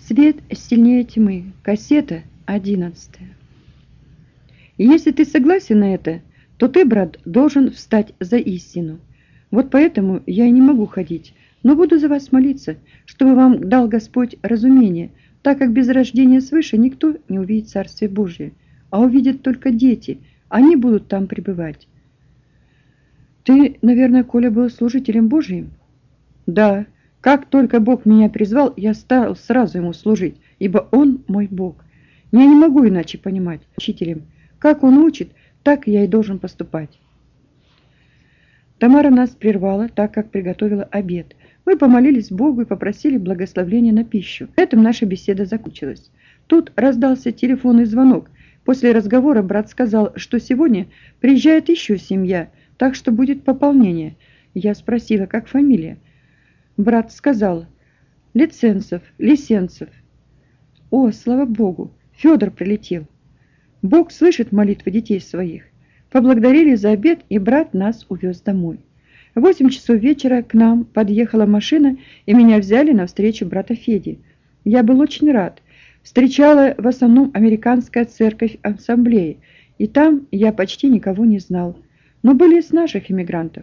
Свет сильнее тьмы. Кассета 11. Если ты согласен на это, то ты, брат, должен встать за истину. Вот поэтому я и не могу ходить, но буду за вас молиться, чтобы вам дал Господь разумение, так как без рождения свыше никто не увидит Царствие Божие, а увидят только дети, они будут там пребывать. Ты, наверное, Коля, был служителем Божиим? Да. Как только Бог меня призвал, я стал сразу Ему служить, ибо Он мой Бог. Я не могу иначе понимать учителем. Как Он учит, так я и должен поступать. Тамара нас прервала, так как приготовила обед. Мы помолились Богу и попросили благословения на пищу. На этом наша беседа закончилась. Тут раздался телефонный звонок. После разговора брат сказал, что сегодня приезжает еще семья, так что будет пополнение. Я спросила, как фамилия. Брат сказал: Лисенцев. О, слава Богу, Федор прилетел. Бог слышит молитвы детей своих. Поблагодарили за обед, и брат нас увез домой. В 8 часов вечера к нам подъехала машина, и меня взяли на встречу брата Феди. Я был очень рад. Встречала в основном американская церковь ассамблеи, и там я почти никого не знал. Но были из наших иммигрантов.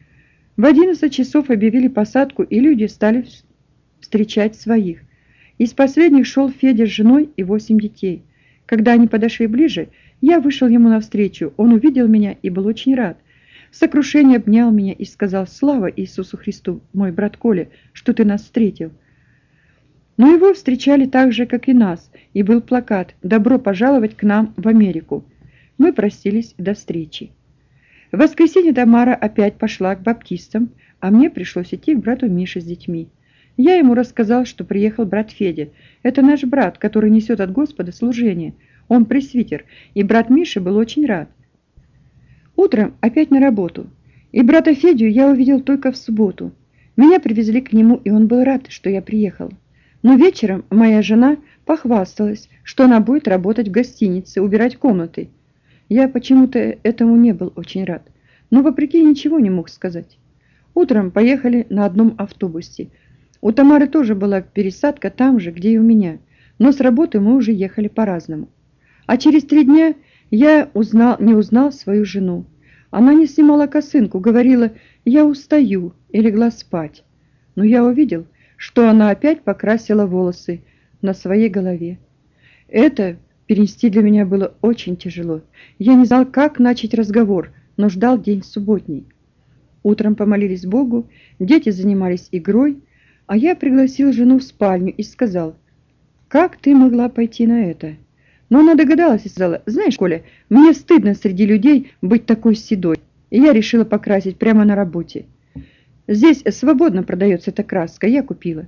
В 11 часов объявили посадку, и люди стали встречать своих. Из последних шел Федя с женой и 8 детей. Когда они подошли ближе, я вышел ему навстречу. Он увидел меня и был очень рад. В сокрушении обнял меня и сказал: «Слава Иисусу Христу, мой брат Коля, что ты нас встретил». Но его встречали так же, как и нас, и был плакат «Добро пожаловать к нам в Америку». Мы простились до встречи. В воскресенье Тамара опять пошла к баптистам, а мне пришлось идти к брату Мише с детьми. Я ему рассказал, что приехал брат Федя. Это наш брат, который несет от Господа служение. Он пресвитер, и брат Миша был очень рад. Утром опять на работу. И брата Федю я увидел только в субботу. Меня привезли к нему, и он был рад, что я приехал. Но вечером моя жена похвасталась, что она будет работать в гостинице, убирать комнаты. Я почему-то этому не был очень рад, но вопреки ничего не мог сказать. Утром поехали на одном автобусе. У Тамары тоже была пересадка там же, где и у меня, но с работы мы уже ехали по-разному. А через 3 дня я не узнал свою жену. Она не снимала косынку, говорила: «Я устаю», и легла спать. Но я увидел, что она опять покрасила волосы на своей голове. Это перенести для меня было очень тяжело. Я не знал, как начать разговор, но ждал день субботний. Утром помолились Богу, дети занимались игрой, а я пригласил жену в спальню и сказал: «Как ты могла пойти на это?» Но она догадалась и сказала: «Знаешь, Коля, мне стыдно среди людей быть такой седой». И я решила покрасить прямо на работе. Здесь свободно продается эта краска, я купила.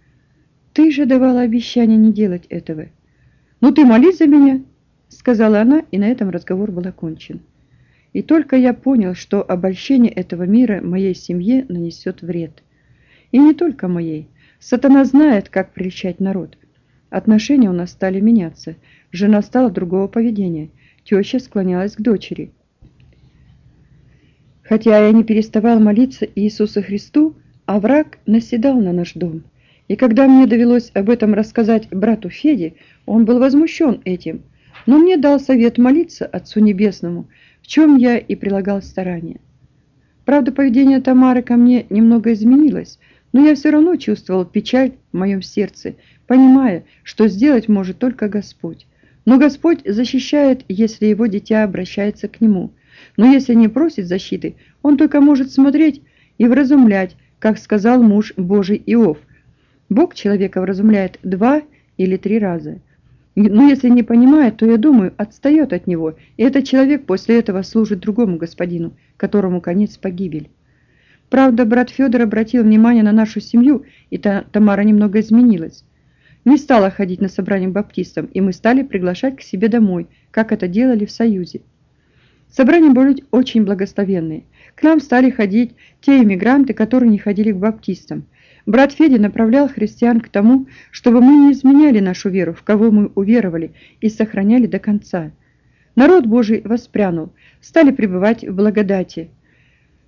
Ты же давала обещание не делать этого. «Ну ты молись за меня», — сказала она, и на этом разговор был окончен. И только я понял, что обольщение этого мира моей семье нанесет вред. И не только моей. Сатана знает, как прельщать народ. Отношения у нас стали меняться. Жена стала другого поведения. Теща склонялась к дочери. Хотя я не переставал молиться Иисусу Христу, а враг наседал на наш дом. И когда мне довелось об этом рассказать брату Феде, он был возмущен этим, но мне дал совет молиться Отцу Небесному, в чем я и прилагал старания. Правда, поведение Тамары ко мне немного изменилось, но я все равно чувствовал печаль в моем сердце, понимая, что сделать может только Господь. Но Господь защищает, если его дитя обращается к Нему. Но если не просит защиты, Он только может смотреть и вразумлять, как сказал муж Божий Иов. Бог человека вразумляет 2 или 3 раза. Но если не понимает, то, я думаю, отстает от него, и этот человек после этого служит другому господину, которому конец погибель. Правда, брат Федор обратил внимание на нашу семью, и Тамара немного изменилась. Не стала ходить на собрания к баптистам, и мы стали приглашать к себе домой, как это делали в Союзе. Собрания были очень благословенные. К нам стали ходить те иммигранты, которые не ходили к баптистам. Брат Федя направлял христиан к тому, чтобы мы не изменяли нашу веру, в кого мы уверовали, и сохраняли до конца. Народ Божий воспрянул, стали пребывать в благодати.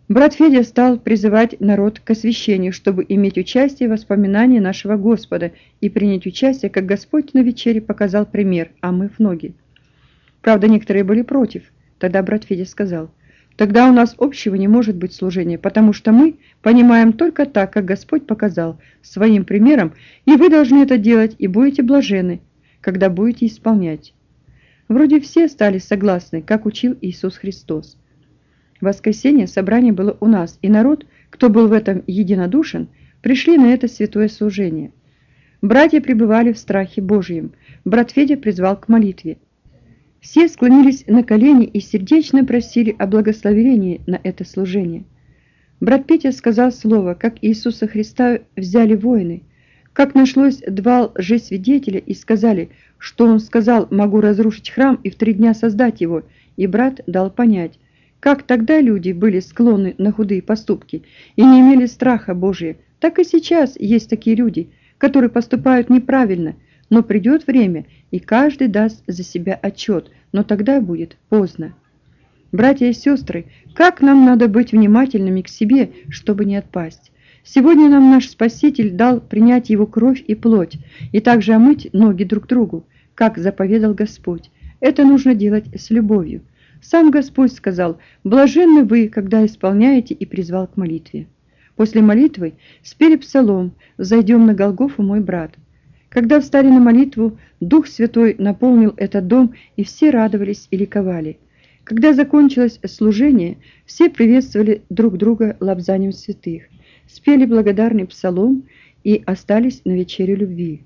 Брат Федя стал призывать народ к освящению, чтобы иметь участие в воспоминании нашего Господа и принять участие, как Господь на вечере показал пример, омыв ноги. Правда, некоторые были против. Тогда брат Федя сказал: «Тогда у нас общего не может быть служения, потому что мы понимаем только так, как Господь показал, своим примером, и вы должны это делать, и будете блаженны, когда будете исполнять». Вроде все стали согласны, как учил Иисус Христос. В воскресенье собрание было у нас, и народ, кто был в этом единодушен, пришли на это святое служение. Братья пребывали в страхе Божьем. Брат Федя призвал к молитве. Все склонились на колени и сердечно просили о благословении на это служение. Брат Петя сказал слово, как Иисуса Христа взяли воины, как нашлось два лжесвидетеля и сказали, что он сказал: «Могу разрушить храм и в 3 дня создать его», и брат дал понять, как тогда люди были склонны на худые поступки и не имели страха Божия, так и сейчас есть такие люди, которые поступают неправильно, но придет время, и каждый даст за себя отчет, но тогда будет поздно. Братья и сестры, как нам надо быть внимательными к себе, чтобы не отпасть. Сегодня нам наш Спаситель дал принять Его кровь и плоть, и также омыть ноги друг другу, как заповедал Господь. Это нужно делать с любовью. Сам Господь сказал: «Блаженны вы, когда исполняете», и призвал к молитве. После молитвы спели псалом «Взойдем на Голгофу, мой брат». Когда встали на молитву, Дух Святой наполнил этот дом, и все радовались и ликовали. Когда закончилось служение, все приветствовали друг друга лобзанием святых, спели благодарный псалом и остались на вечере любви.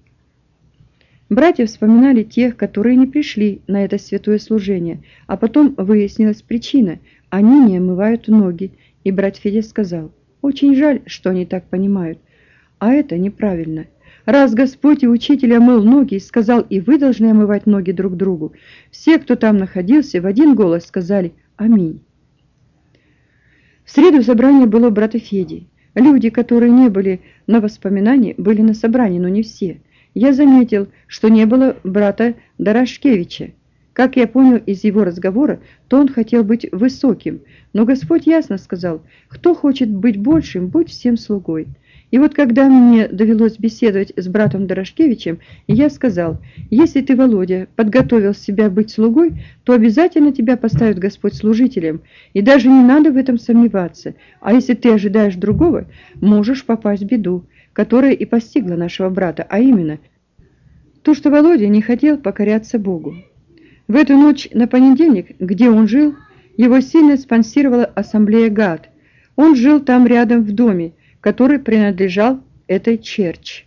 Братья вспоминали тех, которые не пришли на это святое служение, а потом выяснилась причина: они не омывают ноги, и брат Федя сказал: «Очень жаль, что они так понимают, а это неправильно. Раз Господь и Учитель омыл ноги и сказал: и вы должны омывать ноги друг другу», все, кто там находился, в один голос сказали «Аминь». В среду собрание было у брата Феди. Люди, которые не были на воспоминании, были на собрании, но не все. Я заметил, что не было брата Дорошкевича. Как я понял из его разговора, то он хотел быть высоким, но Господь ясно сказал: «Кто хочет быть большим, будь всем слугой». И вот когда мне довелось беседовать с братом Дорошкевичем, я сказал: «Если ты, Володя, подготовил себя быть слугой, то обязательно тебя поставит Господь служителем, и даже не надо в этом сомневаться. А если ты ожидаешь другого, можешь попасть в беду, которая и постигла нашего брата, а именно то, что Володя не хотел покоряться Богу». В эту ночь на понедельник, где он жил, его сильно спонсировала ассамблея ГАД. Он жил там рядом в доме, который принадлежал этой черчи.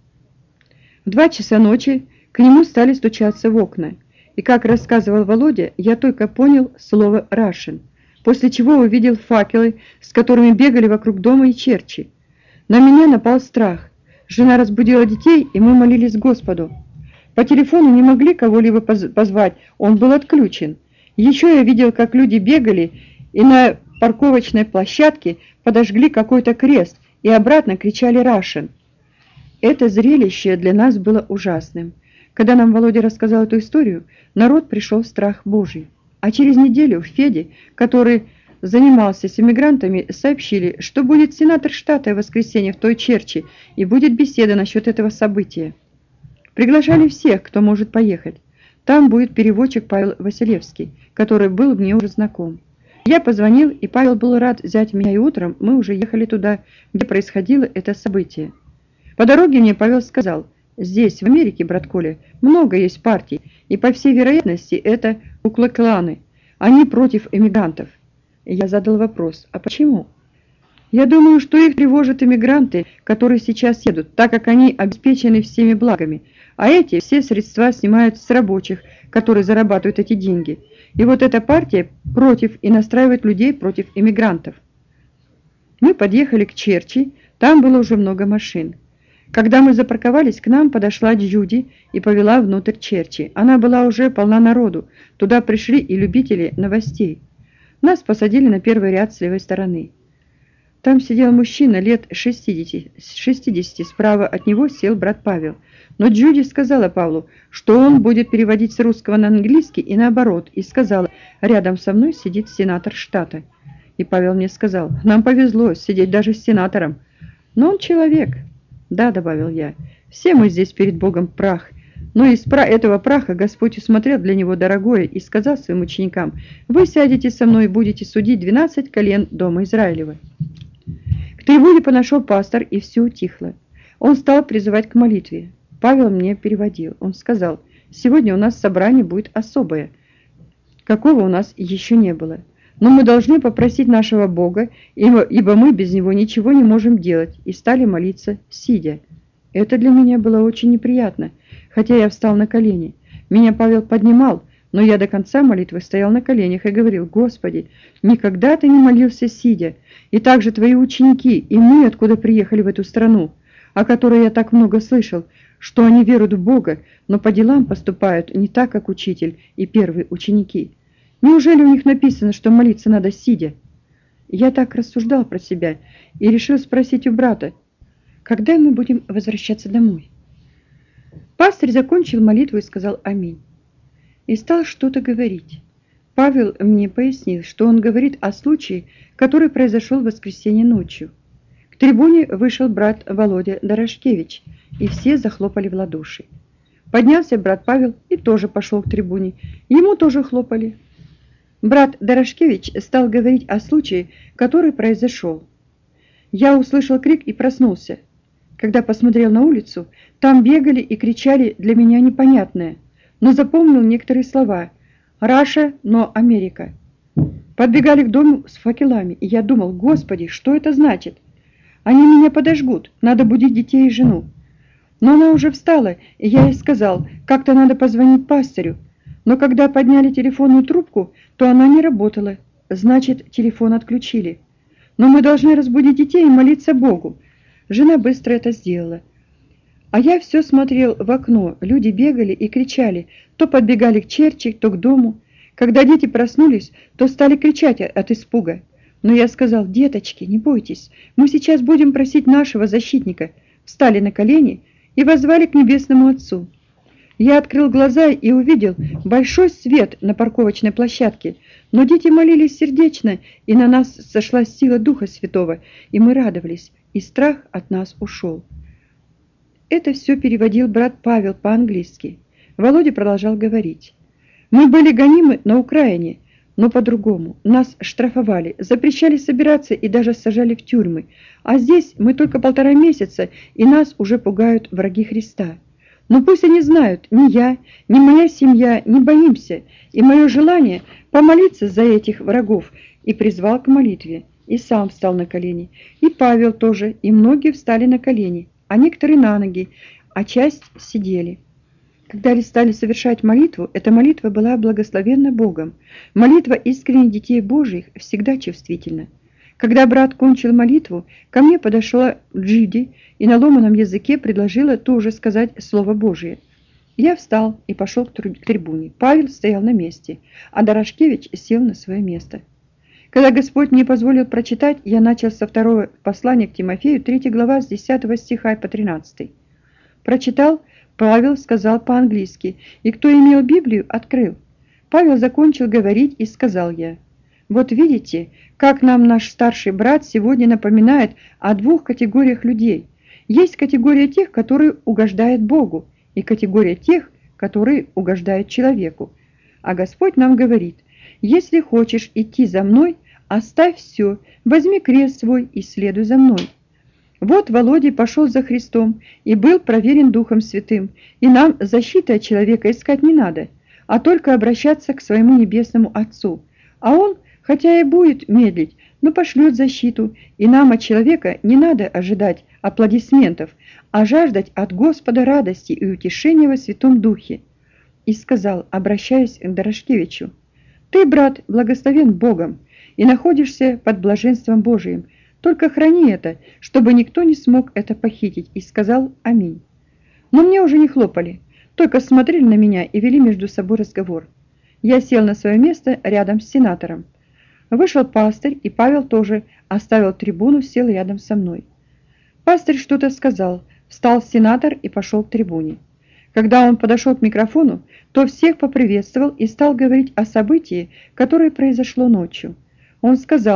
В 2 часа ночи к нему стали стучаться в окна, и, как рассказывал Володя, я только понял слово «Рашен», после чего увидел факелы, с которыми бегали вокруг дома и черчи. На меня напал страх. Жена разбудила детей, и мы молились Господу. По телефону не могли кого-либо позвать, он был отключен. Еще я видел, как люди бегали, и на парковочной площадке подожгли какой-то крест, и обратно кричали «Рашен». Это зрелище для нас было ужасным. Когда нам Володя рассказал эту историю, народ пришел в страх Божий. А через неделю в Феде, который занимался с эмигрантами, сообщили, что будет сенатор штата в воскресенье в той черчи, и будет беседа насчет этого события. Приглашали всех, кто может поехать. Там будет переводчик Павел Василевский, который был мне уже знаком. Я позвонил, и Павел был рад взять меня, и утром мы уже ехали туда, где происходило это событие. По дороге мне Павел сказал: «Здесь, в Америке, брат Коля, много есть партий, и по всей вероятности это Куклы-кланы. Они против эмигрантов». Я задал вопрос: «А почему?» «Я думаю, что их тревожат эмигранты, которые сейчас едут, так как они обеспечены всеми благами, а эти все средства снимают с рабочих, которые зарабатывают эти деньги. И вот эта партия против и настраивает людей против эмигрантов». Мы подъехали к черчи, там было уже много машин. Когда мы запарковались, к нам подошла Джуди и повела внутрь черчи. Она была уже полна народу, туда пришли и любители новостей. Нас посадили на первый ряд с левой стороны. Там сидел мужчина лет 60, справа от него сел брат Павел. Но Джуди сказала Павлу, что он будет переводить с русского на английский и наоборот, и сказала: «Рядом со мной сидит сенатор штата». И И Павел мне сказал: нам повезло сидеть даже с сенатором. Но он человек. Да, добавил я, все мы здесь перед Богом прах. Но из этого праха Господь усмотрел для него дорогое и сказал своим ученикам: вы сядете со мной и будете судить 12 колен дома Израилева. К трибуне подошел пастор, и все утихло. Он стал призывать к молитве. Павел мне переводил. Он сказал: сегодня у нас собрание будет особое, какого у нас еще не было. Но мы должны попросить нашего Бога, ибо мы без Него ничего не можем делать, и стали молиться, сидя. Это для меня было очень неприятно, хотя я встал на колени. Меня Павел поднимал, но я до конца молитвы стоял на коленях и говорил: Господи, никогда Ты не молился сидя, и также Твои ученики, и мы, откуда приехали в эту страну, о которой я так много слышал, что они веруют в Бога, но по делам поступают не так, как учитель и первые ученики. Неужели у них написано, что молиться надо сидя? Я так рассуждал про себя и решил спросить у брата: когда мы будем возвращаться домой? Пастырь закончил молитву и сказал аминь. И стал что-то говорить. Павел мне пояснил, что он говорит о случае, который произошел в воскресенье ночью. К трибуне вышел брат Володя Дорошкевич, и все захлопали в ладоши. Поднялся брат Павел и тоже пошел к трибуне. Ему тоже хлопали. Брат Дорошкевич стал говорить о случае, который произошел. Я услышал крик и проснулся. Когда посмотрел на улицу, там бегали и кричали для меня непонятное, но запомнил некоторые слова: «Раша, но Америка». Подбегали к дому с факелами, и я думал: Господи, что это значит? Они меня подожгут, надо будить детей и жену. Но она уже встала, и я ей сказал: как-то надо позвонить пастырю. Но когда подняли телефонную трубку, то она не работала, значит, телефон отключили. Но мы должны разбудить детей и молиться Богу. Жена быстро это сделала. А я все смотрел в окно, люди бегали и кричали, то подбегали к черчи, то к дому. Когда дети проснулись, то стали кричать от испуга. Но я сказал: деточки, не бойтесь, мы сейчас будем просить нашего защитника. Встали на колени и воззвали к Небесному Отцу. Я открыл глаза и увидел большой свет на парковочной площадке, но дети молились сердечно, и на нас сошла сила Духа Святого, и мы радовались, и страх от нас ушел. Это все переводил брат Павел по-английски. Володя продолжал говорить. Мы были гонимы на Украине, но по-другому. Нас штрафовали, запрещали собираться и даже сажали в тюрьмы. А здесь мы только 1,5 месяца, и нас уже пугают враги Христа. Но пусть они знают, ни я, ни моя семья не боимся, и мое желание помолиться за этих врагов, и призвал к молитве, и сам встал на колени, и Павел тоже, и многие встали на колени, а некоторые на ноги, а часть сидели. Когда стали совершать молитву, эта молитва была благословенна Богом. Молитва искренних детей Божьих всегда чувствительна. Когда брат кончил молитву, ко мне подошла Джиди и на ломаном языке предложила тоже сказать Слово Божие. Я встал и пошел к трибуне. Павел стоял на месте, а Дорошкевич сел на свое место. Когда Господь мне позволил прочитать, я начал со 2 послания к Тимофею, 3 глава, с 10 стиха по 13. Прочитал, Павел сказал по-английски, и кто имел Библию, открыл. Павел закончил говорить, и сказал я: вот видите, как нам наш старший брат сегодня напоминает о 2 категориях людей. Есть категория тех, которые угождают Богу, и категория тех, которые угождают человеку. А Господь нам говорит: если хочешь идти за мной, оставь все, возьми крест свой и следуй за мной. Вот Володя пошел за Христом и был проверен Духом Святым, и нам защиты от человека искать не надо, а только обращаться к своему Небесному Отцу. А Он, хотя и будет медлить, но пошлет защиту, и нам от человека не надо ожидать аплодисментов, а жаждать от Господа радости и утешения во Святом Духе. И сказал, обращаясь к Дорошкевичу: ты, брат, благословен Богом и находишься под блаженством Божиим, только храни это, чтобы никто не смог это похитить, и сказал аминь. Но мне уже не хлопали, только смотрели на меня и вели между собой разговор. Я сел на свое место рядом с сенатором. Вышел пастырь, и Павел тоже оставил трибуну, сел рядом со мной. Пастырь что-то сказал, встал сенатор и пошел к трибуне. Когда он подошел к микрофону, то всех поприветствовал и стал говорить о событии, которое произошло ночью. Он сказал: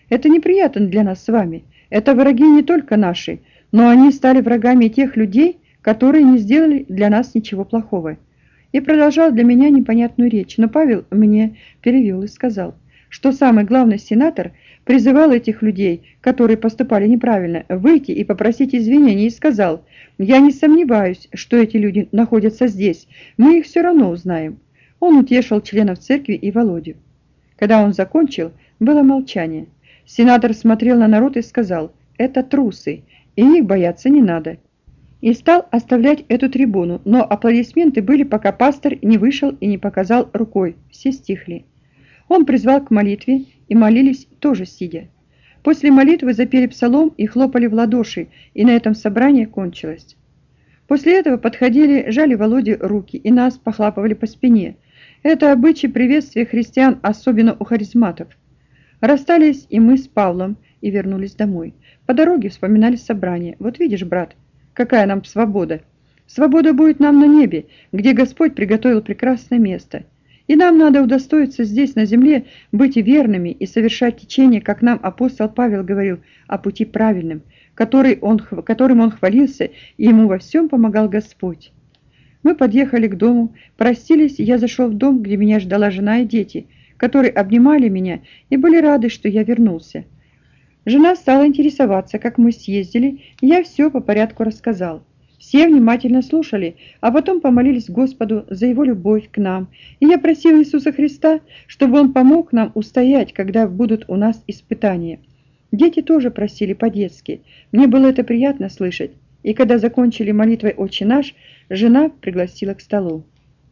Это неприятно для нас с вами. Это враги не только наши, но они стали врагами тех людей, которые не сделали для нас ничего плохого». И продолжал для меня непонятную речь, но Павел мне перевел и сказал, что самый главный сенатор призывал этих людей, которые поступали неправильно, выйти и попросить извинений, и сказал: «Я не сомневаюсь, что эти люди находятся здесь, мы их все равно узнаем». Он утешил членов церкви и Володю. Когда он закончил, было молчание. Сенатор смотрел на народ и сказал: «Это трусы, и их бояться не надо». И стал оставлять эту трибуну, но аплодисменты были, пока пастор не вышел и не показал рукой. Все стихли. Он призвал к молитве, и молились тоже сидя. После молитвы запели псалом и хлопали в ладоши, и на этом собрание кончилось. После этого подходили, жали Володе руки и нас похлапывали по спине. Это обычай приветствия христиан, особенно у харизматов. Расстались и мы с Павлом и вернулись домой. По дороге вспоминали собрание. Вот видишь, брат, какая нам свобода. Свобода будет нам на небе, где Господь приготовил прекрасное место. И нам надо удостоиться здесь, на земле, быть верными и совершать течение, как нам апостол Павел говорил, о пути правильном, которым он хвалился, и ему во всем помогал Господь. Мы подъехали к дому, простились, и я зашел в дом, где меня ждала жена и дети, которые обнимали меня и были рады, что я вернулся. Жена стала интересоваться, как мы съездили, и я все по порядку рассказал. Все внимательно слушали, а потом помолились Господу за Его любовь к нам, и я просил Иисуса Христа, чтобы Он помог нам устоять, когда будут у нас испытания. Дети тоже просили по-детски. Мне было это приятно слышать, и когда закончили молитвой «Отче наш», жена пригласила к столу.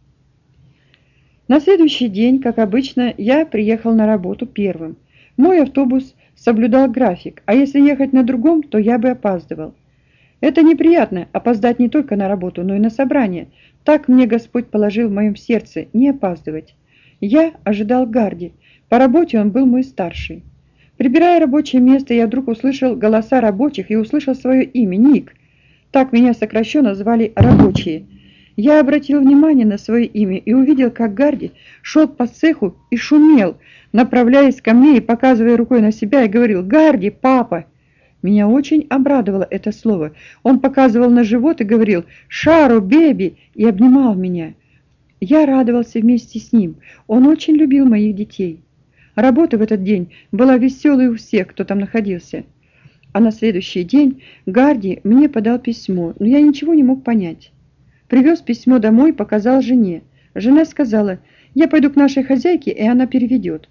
На следующий день, как обычно, я приехал на работу первым. Мой автобус соблюдал график, а если ехать на другом, то я бы опаздывал. Это неприятно – опоздать не только на работу, но и на собрание. Так мне Господь положил в моем сердце – не опаздывать. Я ожидал Гарди. По работе он был мой старший. Прибирая рабочее место, я вдруг услышал голоса рабочих и услышал свое имя – Ник. Так меня сокращенно звали рабочие. Я обратил внимание на свое имя и увидел, как Гарди шел по цеху и шумел, направляясь ко мне и показывая рукой на себя, и говорил: «Гарди, папа!» Меня очень обрадовало это слово. Он показывал на живот и говорил: «Шару, беби!» и обнимал меня. Я радовался вместе с ним. Он очень любил моих детей. Работа в этот день была веселой у всех, кто там находился. А на следующий день Гарди мне подал письмо, но я ничего не мог понять. Привез письмо домой, показал жене. Жена сказала: «Я пойду к нашей хозяйке, и она переведет».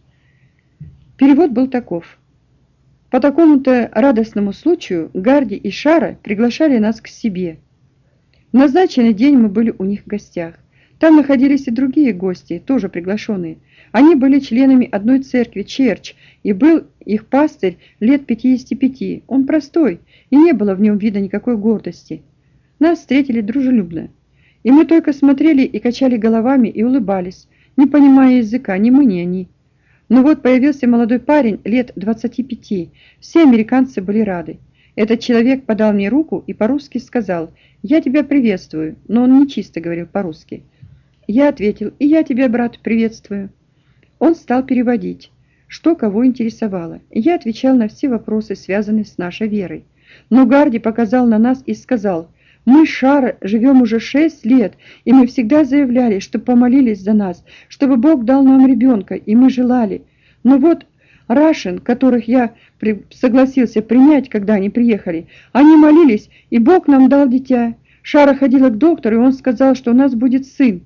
Перевод был таков. По такому-то радостному случаю Гарди и Шара приглашали нас к себе. В назначенный день мы были у них в гостях. Там находились и другие гости, тоже приглашенные. Они были членами одной церкви, Черч, и был их пастырь лет 55. Он простой, и не было в нем вида никакой гордости. Нас встретили дружелюбно. И мы только смотрели и качали головами и улыбались, не понимая языка, ни мы, ни они. Но вот появился молодой парень лет 25. Все американцы были рады. Этот человек подал мне руку и по-русски сказал: «Я тебя приветствую», но он не чисто говорил по-русски. Я ответил: «И я тебя, брат, приветствую». Он стал переводить, что кого интересовало. Я отвечал на все вопросы, связанные с нашей верой. Но Гарди показал на нас и сказал: «Мы с Шара живем уже 6 лет, и мы всегда заявляли, что помолились за нас, чтобы Бог дал нам ребенка, и мы желали. Но вот Рашен, которых я согласился принять, когда они приехали, они молились, и Бог нам дал дитя. Шара ходила к доктору, и он сказал, что у нас будет сын».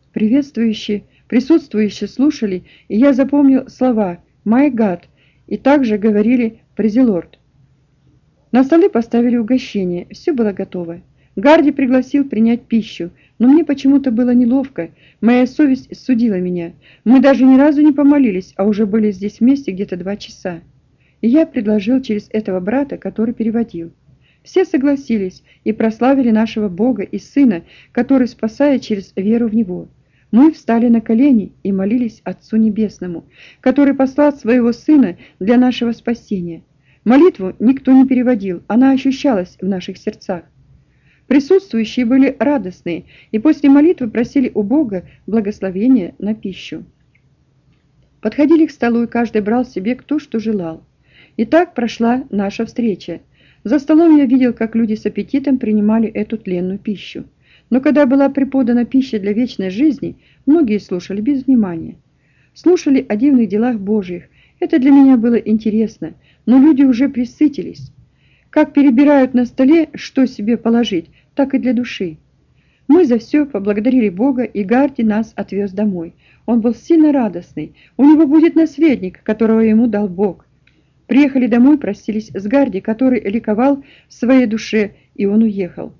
Присутствующие слушали, и я запомнил слова «My God», и также говорили «Praise the Lord». На столы поставили угощение, все было готово. Гарди пригласил принять пищу, но мне почему-то было неловко, моя совесть судила меня. Мы даже ни разу не помолились, а уже были здесь вместе где-то 2 часа. И я предложил через этого брата, который переводил. Все согласились и прославили нашего Бога и Сына, который спасает через веру в Него. Мы встали на колени и молились Отцу Небесному, который послал своего Сына для нашего спасения. Молитву никто не переводил, она ощущалась в наших сердцах. Присутствующие были радостные и после молитвы просили у Бога благословения на пищу. Подходили к столу, и каждый брал себе кто что желал. И так прошла наша встреча. За столом я видел, как люди с аппетитом принимали эту тленную пищу. Но когда была преподана пища для вечной жизни, многие слушали без внимания. Слушали о дивных делах Божьих. Это для меня было интересно, но люди уже пресытились. Как перебирают на столе, что себе положить, так и для души. Мы за все поблагодарили Бога, и Гарди нас отвез домой. Он был сильно радостный. У него будет наследник, которого ему дал Бог. Приехали домой, простились с Гарди, который ликовал в своей душе, и он уехал.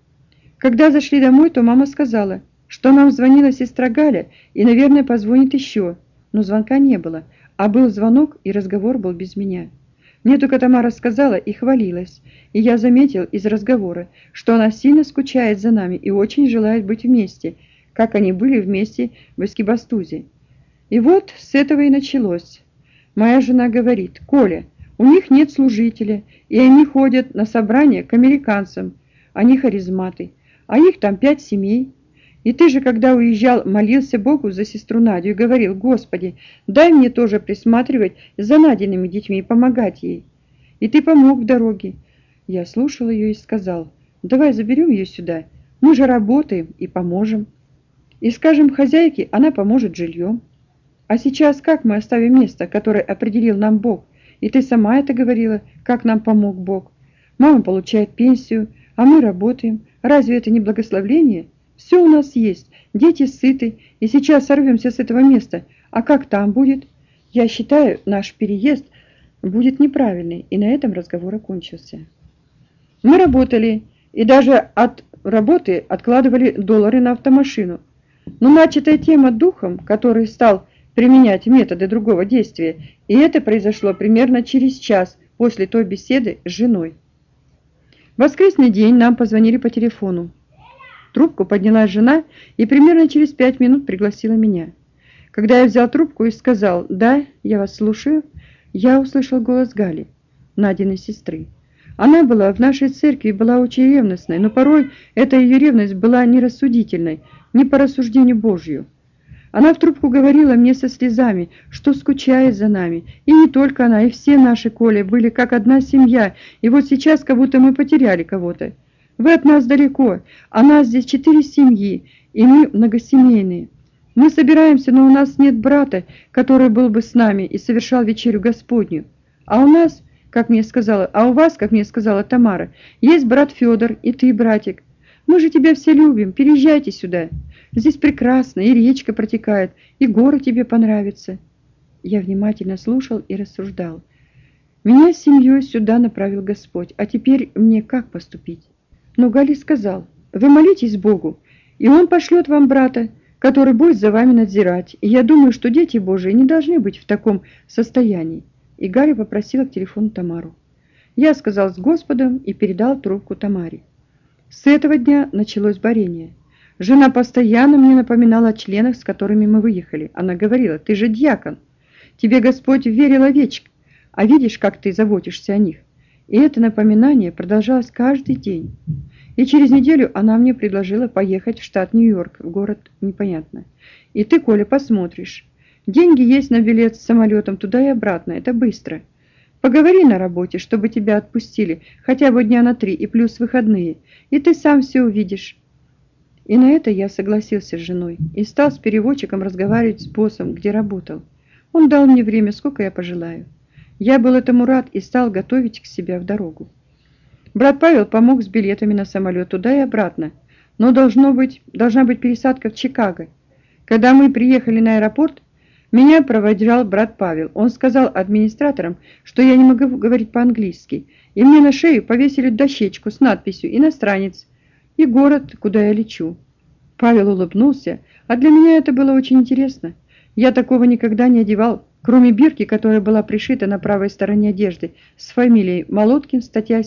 Когда зашли домой, то мама сказала, что нам звонила сестра Галя и, наверное, позвонит еще. Но звонка не было, а был звонок, и разговор был без меня. Мне только Тамара сказала и хвалилась, и я заметил из разговора, что она сильно скучает за нами и очень желает быть вместе, как они были вместе в Эскибастузе. И вот с этого и началось. Моя жена говорит: «Коля, у них нет служителя, и они ходят на собрания к американцам, они харизматы, а их там 5 семей. И ты же, когда уезжал, молился Богу за сестру Надю и говорил: Господи, дай мне тоже присматривать за Надиными детьми и помогать ей. И ты помог в дороге». Я слушал ее и сказал: «Давай заберем ее сюда, мы же работаем и поможем. И скажем хозяйке, она поможет жильем. А сейчас как мы оставим место, которое определил нам Бог? И ты сама это говорила, как нам помог Бог. Мама получает пенсию, а мы работаем. Разве это не благословение? Все у нас есть, дети сыты, и сейчас сорвемся с этого места. А как там будет? Я считаю, наш переезд будет неправильный». И на этом разговор окончился. Мы работали, и даже от работы откладывали доллары на автомашину. Но начатая тема духом, который стал применять методы другого действия, и это произошло примерно через час после той беседы с женой. В воскресный день нам позвонили по телефону. Трубку подняла жена и примерно через 5 минут пригласила меня. Когда я взял трубку и сказал: «Да, я вас слушаю», я услышал голос Гали, Надиной сестры. Она была в нашей церкви и была очень ревностной, но порой эта ее ревность была нерассудительной, не по рассуждению Божью. Она в трубку говорила мне со слезами, что скучает за нами. И не только она, и все наши Коли были как одна семья, и вот сейчас как будто мы потеряли кого-то. Вы от нас далеко, а нас здесь 4 семьи, и мы многосемейные. Мы собираемся, но у нас нет брата, который был бы с нами и совершал вечерю Господню. А у нас, как мне сказала, у вас, как мне сказала Тамара, есть брат Федор, и ты, братик. Мы же тебя все любим, переезжайте сюда. Здесь прекрасно, и речка протекает, и город тебе понравится». Я внимательно слушал и рассуждал. Меня с семьей сюда направил Господь, а теперь мне как поступить? Но Гали сказал: «Вы молитесь Богу, и Он пошлет вам брата, который будет за вами надзирать, и я думаю, что дети Божии не должны быть в таком состоянии». И Гали попросила к телефону Тамару. Я сказал с Господом и передал трубку Тамаре. С этого дня началось борение. Жена постоянно мне напоминала о членах, с которыми мы выехали. Она говорила: «Ты же диакон, тебе Господь верил овечек, а видишь, как ты заботишься о них». И это напоминание продолжалось каждый день. И через неделю она мне предложила поехать в штат Нью-Йорк, в город непонятно. «И ты, Коля, посмотришь. Деньги есть на билет с самолетом туда и обратно, это быстро. Поговори на работе, чтобы тебя отпустили хотя бы дня на 3 и плюс выходные, и ты сам все увидишь». И на это я согласился с женой и стал с переводчиком разговаривать с боссом, где работал. Он дал мне время, сколько я пожелаю. Я был этому рад и стал готовить к себе в дорогу. Брат Павел помог с билетами на самолет туда и обратно, но должна быть пересадка в Чикаго. Когда мы приехали на аэропорт, меня провожал брат Павел. Он сказал администраторам, что я не могу говорить по-английски, и мне на шею повесили дощечку с надписью «Иностранец» и город, куда я лечу. Павел улыбнулся, а для меня это было очень интересно. Я такого никогда не одевал, кроме бирки, которая была пришита на правой стороне одежды с фамилией Молоткин, статья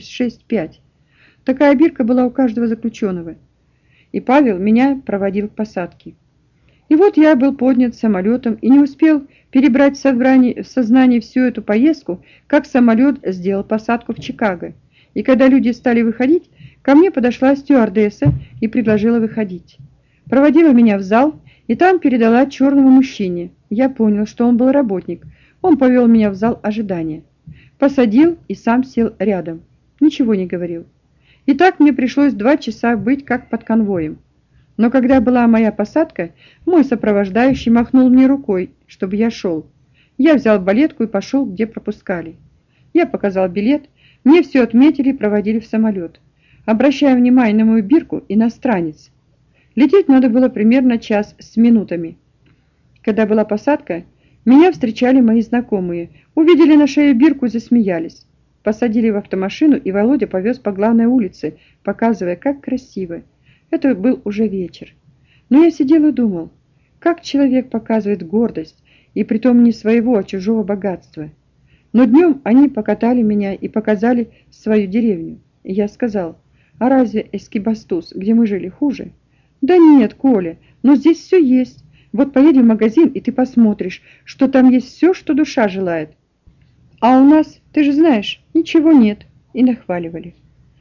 76.5. Такая бирка была у каждого заключенного. И Павел меня проводил к посадке. И вот я был поднят самолетом и не успел перебрать в сознании всю эту поездку, как самолет сделал посадку в Чикаго. И когда люди стали выходить, ко мне подошла стюардесса и предложила выходить. Проводила меня в зал и там передала черному мужчине. Я понял, что он был работник. Он повел меня в зал ожидания. посадил и сам сел рядом. Ничего не говорил. И так мне пришлось 2 часа быть как под конвоем. Но когда была моя посадка, мой сопровождающий махнул мне рукой, чтобы я шел. Я взял балетку и пошел, где пропускали. Я показал билет, мне все отметили и проводили в самолет. Обращая внимание на мою бирку, иностранец. Лететь надо было примерно час с минутами. Когда была посадка, меня встречали мои знакомые, увидели на шее бирку и засмеялись. Посадили в автомашину, и Володя повез по главной улице, показывая, как красиво. Это был уже вечер. Но я сидел и думал, как человек показывает гордость, и притом не своего, а чужого богатства. Но днем они покатали меня и показали свою деревню. И я сказал, а разве Эскибастуз, где мы жили, хуже? Да нет, Коля, но здесь все есть. Вот поедем в магазин, и ты посмотришь, что там есть все, что душа желает. А у нас, ты же знаешь, ничего нет. И нахваливали.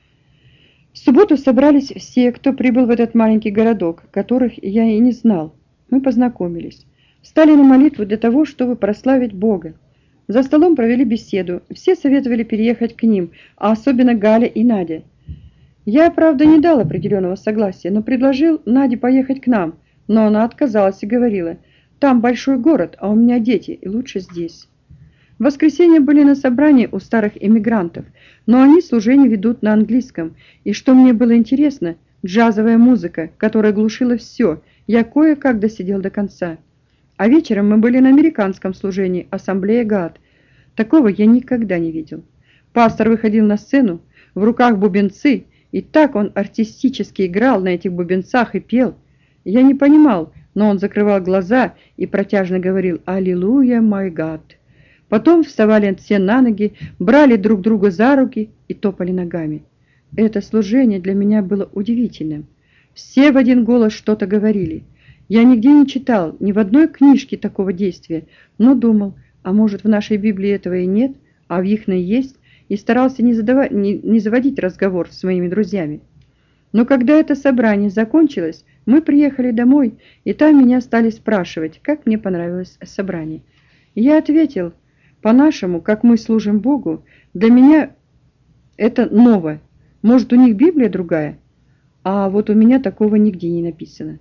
В субботу собрались все, кто прибыл в этот маленький городок, которых я и не знал. Мы познакомились. Встали на молитву для того, чтобы прославить Бога. За столом провели беседу. Все советовали переехать к ним, а особенно Галя и Надя. Я, правда, не дал определенного согласия, но предложил Наде поехать к нам, но она отказалась и говорила, там большой город, а у меня дети, и лучше здесь. В воскресенье были на собрании у старых эмигрантов, но они служение ведут на английском, и что мне было интересно, джазовая музыка, которая глушила все, я кое-как досидел до конца. А вечером мы были на американском служении, ассамблея ГААТ. Такого я никогда не видел. Пастор выходил на сцену, в руках бубенцы, и так он артистически играл на этих бубенцах и пел. Я не понимал, но он закрывал глаза и протяжно говорил «Аллилуйя, мой гад». Потом вставали все на ноги, брали друг друга за руки и топали ногами. Это служение для меня было удивительным. Все в один голос что-то говорили. Я нигде не читал, ни в одной книжке такого действия, но думал, а может в нашей Библии этого и нет, а в ихной есть, и старался не заводить разговор с моими друзьями. Но когда это собрание закончилось, мы приехали домой, и там меня стали спрашивать, как мне понравилось собрание. Я ответил, по-нашему, как мы служим Богу, для меня это ново. Может, у них Библия другая? А вот у меня такого нигде не написано.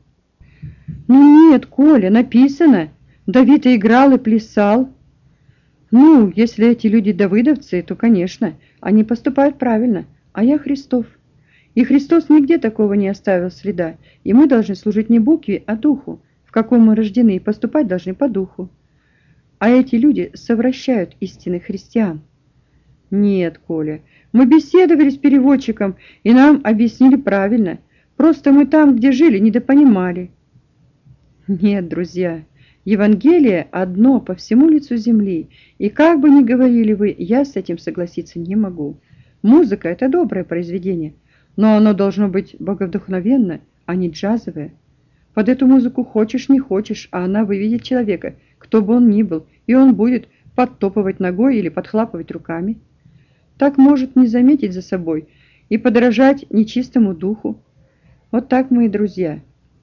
Ну нет, Коля, написано. Давид и играл, и плясал. Ну, если эти люди давыдовцы, то, конечно, они поступают правильно, а я Христов. И Христос нигде такого не оставил следа, и мы должны служить не букве, а духу, в каком мы рождены, и поступать должны по духу. А эти люди совращают истинных христиан. Нет, Коля, мы беседовали с переводчиком, и нам объяснили правильно. Просто мы там, где жили, недопонимали. Нет, друзья, Евангелие одно по всему лицу земли, и как бы ни говорили вы, я с этим согласиться не могу. Музыка – это доброе произведение, но оно должно быть боговдохновенно, а не джазовое. Под эту музыку хочешь не хочешь, а она выведет человека, кто бы он ни был, и он будет подтопывать ногой или подхлапывать руками. Так может не заметить за собой и подражать нечистому духу. Вот так, мои друзья.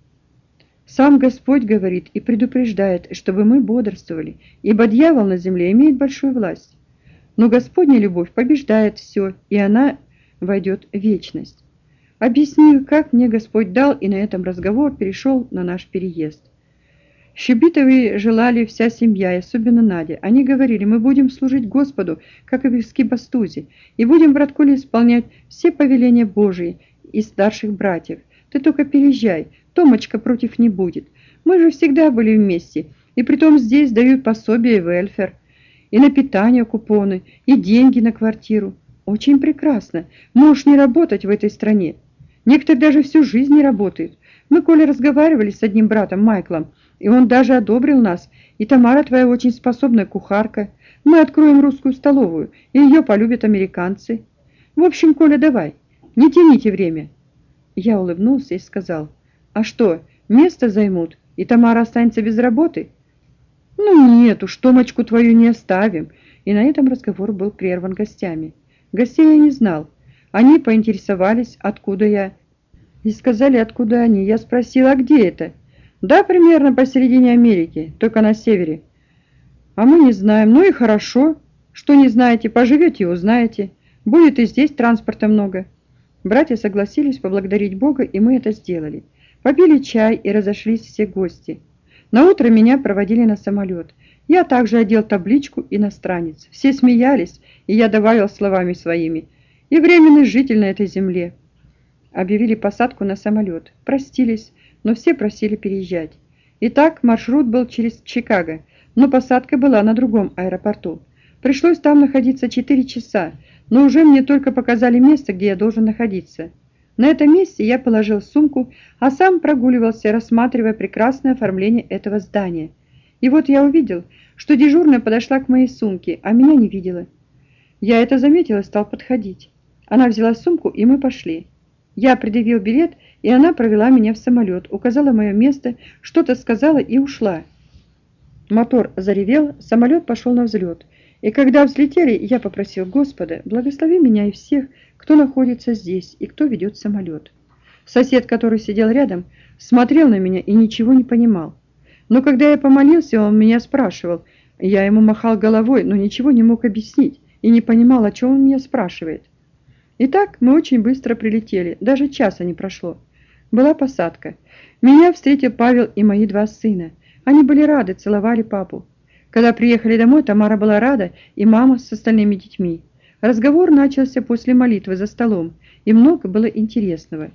Сам Господь говорит и предупреждает, чтобы мы бодрствовали, ибо дьявол на земле имеет большую власть. Но Господня любовь побеждает все, и она войдет в вечность. Объясню, как мне Господь дал, и на этом разговор перешел на наш переезд. Щебитовы желали вся семья, и особенно Надя. Они говорили, мы будем служить Господу, как и в Эскибастузе, и будем в Радколе исполнять все повеления Божии и старших братьев. Ты только переезжай, Томочка против не будет. Мы же всегда были вместе, и притом здесь дают пособие и вельфер, и на питание купоны, и деньги на квартиру. Очень прекрасно. Можешь не работать в этой стране. Некоторые даже всю жизнь не работают. Мы, Коля, разговаривали с одним братом, Майклом, и он даже одобрил нас. И Тамара твоя очень способная кухарка. Мы откроем русскую столовую, и ее полюбят американцы. В общем, Коля, давай, не тяните время. Я улыбнулся и сказал, а что, место займут, и Тамара останется без работы? Ну нет уж, Томочку твою не оставим. И на этом разговор был прерван гостями. Гостей я не знал. Они поинтересовались, откуда я, и сказали, откуда они. Я спросил, а где это? Да, примерно посередине Америки, только на севере. А мы не знаем. Ну и хорошо. Что не знаете, поживете и узнаете. Будет и здесь транспорта много». Братья согласились поблагодарить Бога, и мы это сделали. Попили чай и разошлись все гости. Наутро меня проводили на самолет. Я также одел табличку «Иностранец». Все смеялись, и я добавил словами своими: «И временный житель на этой земле». Объявили посадку на самолет. Простились, но все просили переезжать. Итак, маршрут был через Чикаго, но посадка была на другом аэропорту. Пришлось там находиться 4 часа, но уже мне только показали место, где я должен находиться. На этом месте я положил сумку, а сам прогуливался, рассматривая прекрасное оформление этого здания. И вот я увидел, что дежурная подошла к моей сумке, а меня не видела. Я это заметил и стал подходить. Она взяла сумку, и мы пошли. Я предъявил билет, и она провела меня в самолет, указала мое место, что-то сказала и ушла. Мотор заревел, самолет пошел на взлет. И когда взлетели, я попросил Господа: благослови меня и всех, кто находится здесь и кто ведет самолет. Сосед, который сидел рядом, смотрел на меня и ничего не понимал. Но когда я помолился, он меня спрашивал. Я ему махал головой, но ничего не мог объяснить и не понимал, о чем он меня спрашивает. Итак, мы очень быстро прилетели, даже часа не прошло. Была посадка. Меня встретил Павел и мои 2 сына. Они были рады, целовали папу. Когда приехали домой, Тамара была рада, и мама с остальными детьми. Разговор начался после молитвы за столом, и много было интересного.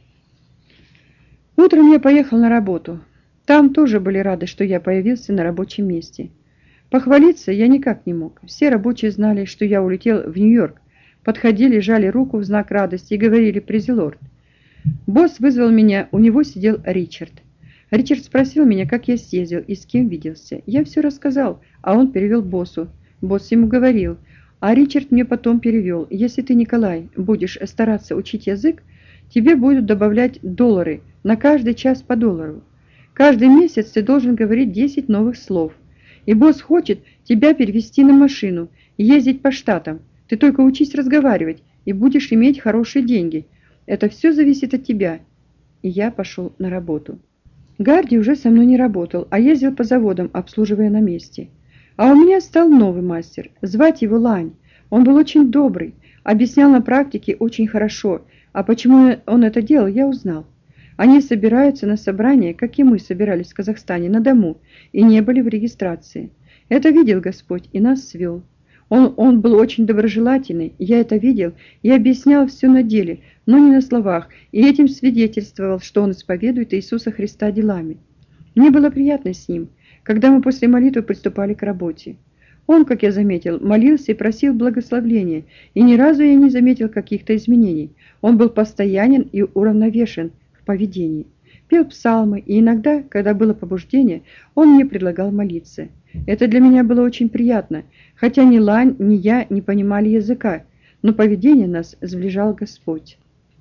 Утром я поехал на работу. Там тоже были рады, что я появился на рабочем месте. Похвалиться я никак не мог. Все рабочие знали, что я улетел в Нью-Йорк. Подходили, жали руку в знак радости и говорили: «Призелорд». Босс вызвал меня, у него сидел Ричард. Ричард спросил меня, как я съездил и с кем виделся. Я все рассказал, а он перевел боссу. Босс ему говорил, а Ричард мне потом перевел: «Если ты, Николай, будешь стараться учить язык, тебе будут добавлять доллары, на каждый час по $1. Каждый месяц ты должен говорить 10 новых слов. И босс хочет тебя перевести на машину, ездить по штатам. Ты только учись разговаривать, и будешь иметь хорошие деньги. Это все зависит от тебя». И я пошел на работу. Гарди уже со мной не работал, а ездил по заводам, обслуживая на месте. А у меня стал новый мастер, звать его Лань. Он был очень добрый, объяснял на практике очень хорошо, а почему он это делал, я узнал. Они собираются на собрание, как и мы собирались в Казахстане, на дому, и не были в регистрации. Это видел Господь и нас свел. Он был очень доброжелательный, я это видел и объяснял все на деле, но не на словах, и этим свидетельствовал, что он исповедует Иисуса Христа делами. Мне было приятно с ним, когда мы после молитвы приступали к работе. Он, как я заметил, молился и просил благословения, и ни разу я не заметил каких-то изменений. Он был постоянен и уравновешен в поведении. Пел псалмы, и иногда, когда было побуждение, он мне предлагал молиться. Это для меня было очень приятно, хотя ни Лань, ни я не понимали языка, но поведение нас сближал Господь.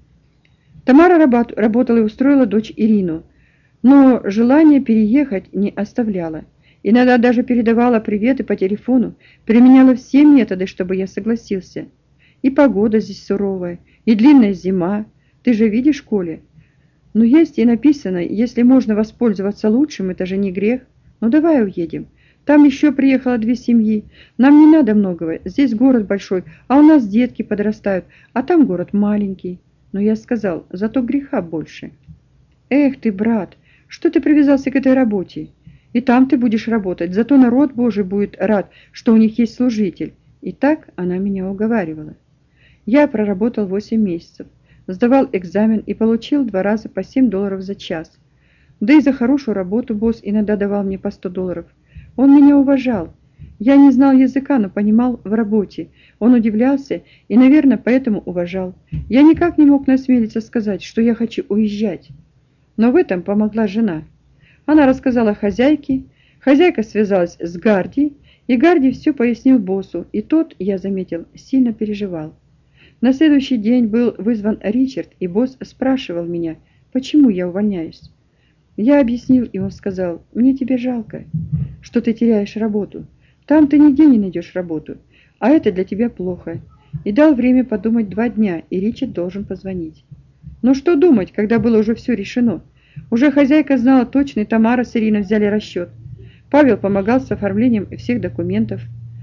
Тамара работала и устроила дочь Ирину, но желание переехать не оставляло. Иногда даже передавала приветы по телефону, применяла все методы, чтобы я согласился. И погода здесь суровая, и длинная зима, ты же видишь, Коля. Но есть и написано, если можно воспользоваться лучшим, это же не грех. Ну давай уедем. Там еще приехало 2 семьи. Нам не надо многого. Здесь город большой, а у нас детки подрастают, а там город маленький. Но я сказал, зато греха больше. Эх ты, брат, что ты привязался к этой работе? И там ты будешь работать, зато народ Божий будет рад, что у них есть служитель. И так она меня уговаривала. Я проработал 8 месяцев, сдавал экзамен и получил 2 раза по $7 за час. Да и за хорошую работу босс иногда давал мне по $100. Он меня уважал. Я не знал языка, но понимал в работе. Он удивлялся и, наверное, поэтому уважал. Я никак не мог насмелиться сказать, что я хочу уезжать. Но в этом помогла жена. Она рассказала хозяйке, хозяйка связалась с Гарди, и Гарди все пояснил боссу, и тот, я заметил, сильно переживал. На следующий день был вызван Ричард, и босс спрашивал меня, почему я увольняюсь. Я объяснил, и он сказал, мне тебе жалко, что ты теряешь работу. Там ты нигде не найдешь работу, а это для тебя плохо. И дал время подумать 2 дня, и Ричард должен позвонить. Но что думать, когда было уже все решено? Уже хозяйка знала точно, и Тамара с Ириной взяли расчет. Павел помогал с оформлением всех документов.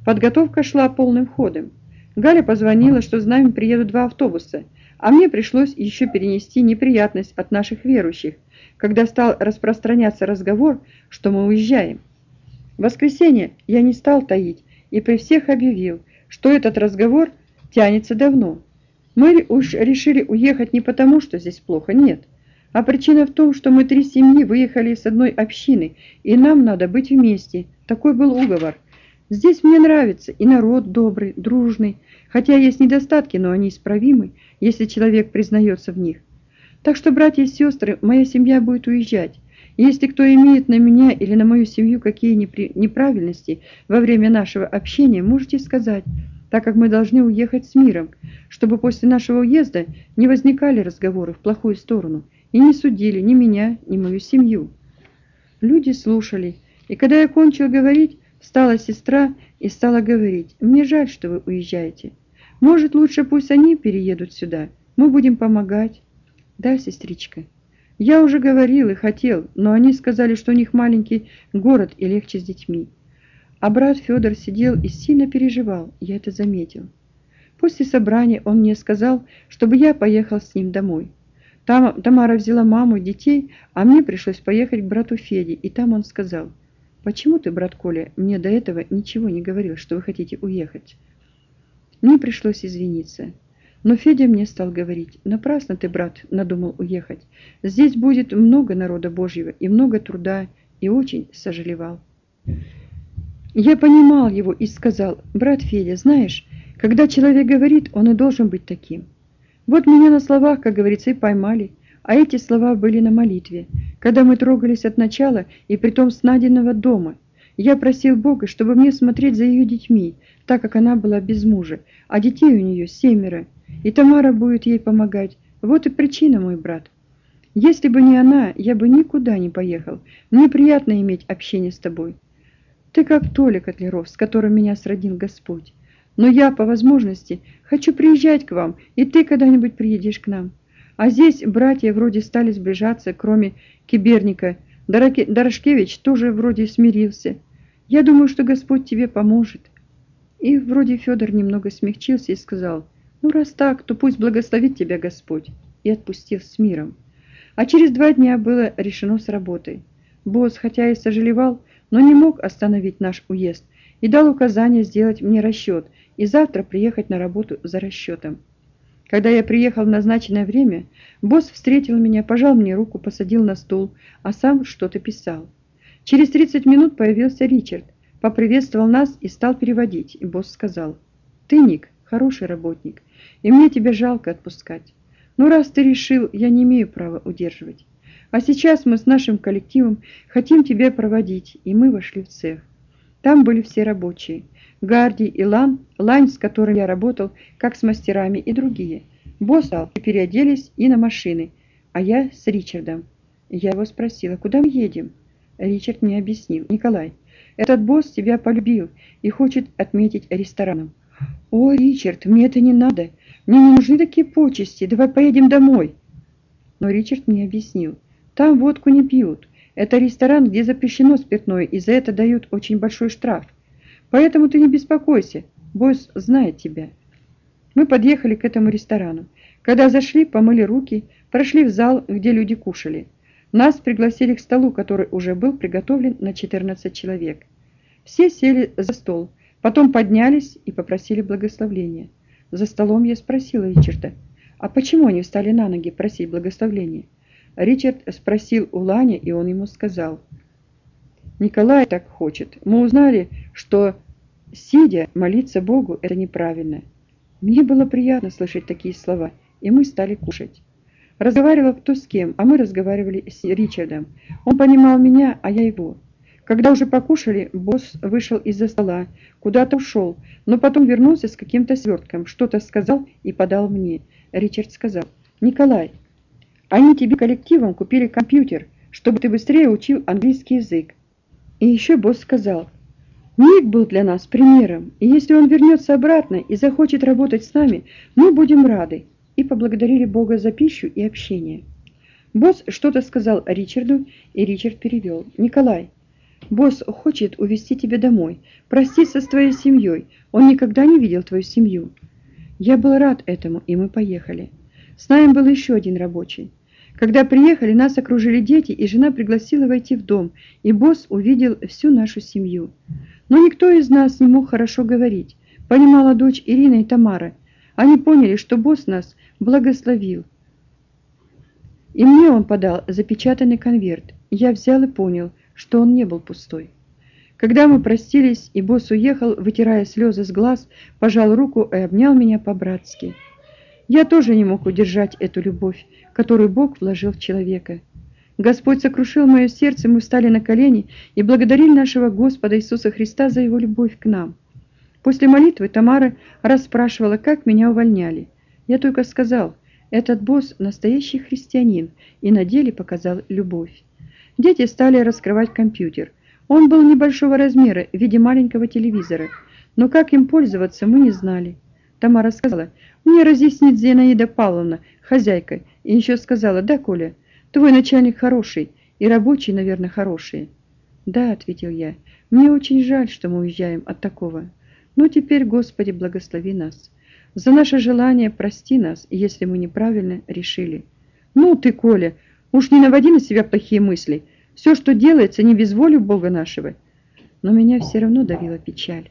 Подготовка шла полным ходом. Галя позвонила, что с нами приедут 2 автобуса, а мне пришлось еще перенести неприятность от наших верующих, когда стал распространяться разговор, что мы уезжаем. В воскресенье я не стал таить и при всех объявил, что этот разговор тянется давно. Мы уж решили уехать не потому, что здесь плохо, нет. А причина в том, что мы 3 семьи выехали с одной общины, и нам надо быть вместе. Такой был уговор. Здесь мне нравится, и народ добрый, дружный, хотя есть недостатки, но они исправимы, если человек признается в них. Так что, братья и сестры, моя семья будет уезжать. Если кто имеет на меня или на мою семью какие неправильности во время нашего общения, можете сказать, так как мы должны уехать с миром, чтобы после нашего уезда не возникали разговоры в плохую сторону и не судили ни меня, ни мою семью. Люди слушали, и когда я кончил говорить, встала сестра и стала говорить: «Мне жаль, что вы уезжаете. Может, лучше пусть они переедут сюда. Мы будем помогать». «Да, сестричка. Я уже говорил и хотел, но они сказали, что у них маленький город и легче с детьми». А брат Федор сидел и сильно переживал, я это заметил. После собрания он мне сказал, чтобы я поехал с ним домой. Там Тамара взяла маму и детей, а мне пришлось поехать к брату Феде, и там он сказал: «Почему ты, брат Коля, мне до этого ничего не говорил, что вы хотите уехать?» Мне пришлось извиниться. Но Федя мне стал говорить: «Напрасно ты, брат, надумал уехать. Здесь будет много народа Божьего и много труда», и очень сожалевал. Я понимал его и сказал: «Брат Федя, знаешь, когда человек говорит, он и должен быть таким. Вот меня на словах, как говорится, и поймали, а эти слова были на молитве, когда мы трогались от начала и притом с Надиного дома. Я просил Бога, чтобы мне смотреть за ее детьми, так как она была без мужа, а детей у нее 7, и Тамара будет ей помогать. Вот и причина, мой брат. Если бы не она, я бы никуда не поехал. Мне приятно иметь общение с тобой. Ты как Толя Котляров, с которым меня сроднил Господь. Но я, по возможности, хочу приезжать к вам, и ты когда-нибудь приедешь к нам. А здесь братья вроде стали сближаться, кроме Киберника. Дорошкевич тоже вроде смирился. Я думаю, что Господь тебе поможет». И вроде Федор немного смягчился и сказал: «Ну, раз так, то пусть благословит тебя Господь», и отпустил с миром. А через 2 дня было решено с работой. Босс, хотя и сожалевал, но не мог остановить наш уезд и дал указание сделать мне расчет и завтра приехать на работу за расчетом. Когда я приехал в назначенное время, босс встретил меня, пожал мне руку, посадил на стул, а сам что-то писал. Через 30 минут появился Ричард, поприветствовал нас и стал переводить, и босс сказал: «Ты, Ник, хороший работник, и мне тебя жалко отпускать. Но раз ты решил, я не имею права удерживать. А сейчас мы с нашим коллективом хотим тебя проводить», и мы вошли в цех. Там были все рабочие. Гарди и Лань, с которым я работал, как с мастерами, и другие. Босс и переоделись и на машины, а я с Ричардом. Я его спросила: «Куда мы едем?» Ричард мне объяснил: «Николай, этот босс тебя полюбил и хочет отметить рестораном». «О, Ричард, мне это не надо. Мне не нужны такие почести. Давай поедем домой». Но Ричард мне объяснил: «Там водку не пьют. Это ресторан, где запрещено спиртное, и за это дают очень большой штраф. Поэтому ты не беспокойся, босс знает тебя». Мы подъехали к этому ресторану. Когда зашли, помыли руки, прошли в зал, где люди кушали. Нас пригласили к столу, который уже был приготовлен на 14 человек. Все сели за стол, потом поднялись и попросили благословения. За столом я спросила Ричарда: «А почему они встали на ноги просить благословения?» Ричард спросил у Лани, и он ему сказал: «Николай так хочет. Мы узнали, что, сидя, молиться Богу – это неправильно». Мне было приятно слышать такие слова, и мы стали кушать. Разговаривал кто с кем, а мы разговаривали с Ричардом. Он понимал меня, а я его. Когда уже покушали, босс вышел из-за стола, куда-то ушел, но потом вернулся с каким-то свертком, что-то сказал и подал мне. Ричард сказал: «Николай, они тебе коллективом купили компьютер, чтобы ты быстрее учил английский язык». И еще босс сказал: «Ник был для нас примером, и если он вернется обратно и захочет работать с нами, мы будем рады». И поблагодарили Бога за пищу и общение. Босс что-то сказал Ричарду, и Ричард перевел: «Николай, Босс хочет увезти тебя домой, проститься с твоей семьей. Он никогда не видел твою семью». Я был рад этому, и мы поехали. С нами был еще один рабочий. Когда приехали, нас окружили дети, и жена пригласила войти в дом, и босс увидел всю нашу семью. Но никто из нас не мог хорошо говорить. Понимала дочь Ирина и Тамара. Они поняли, что босс нас благословил. И мне он подал запечатанный конверт. Я взял и понял, что он не был пустой. Когда мы простились, и босс уехал, вытирая слезы с глаз, пожал руку и обнял меня по-братски. Я тоже не мог удержать эту любовь, которую Бог вложил в человека. Господь сокрушил мое сердце, мы встали на колени и благодарили нашего Господа Иисуса Христа за Его любовь к нам. После молитвы Тамара расспрашивала, как меня увольняли. Я только сказал: этот босс настоящий христианин, и на деле показал любовь. Дети стали раскрывать компьютер. Он был небольшого размера, в виде маленького телевизора, но как им пользоваться, мы не знали. Тамара сказала: «Мне разъяснит Зинаида Павловна, хозяйка», и еще сказала: «Да, Коля, твой начальник хороший, и рабочие, наверное, хорошие». «Да», — ответил я, — «мне очень жаль, что мы уезжаем от такого. Но теперь, Господи, благослови нас. За наше желание прости нас, если мы неправильно решили». «Ну ты, Коля, уж не наводи на себя плохие мысли. Все, что делается, не без воли Бога нашего». Но меня все равно давила печаль.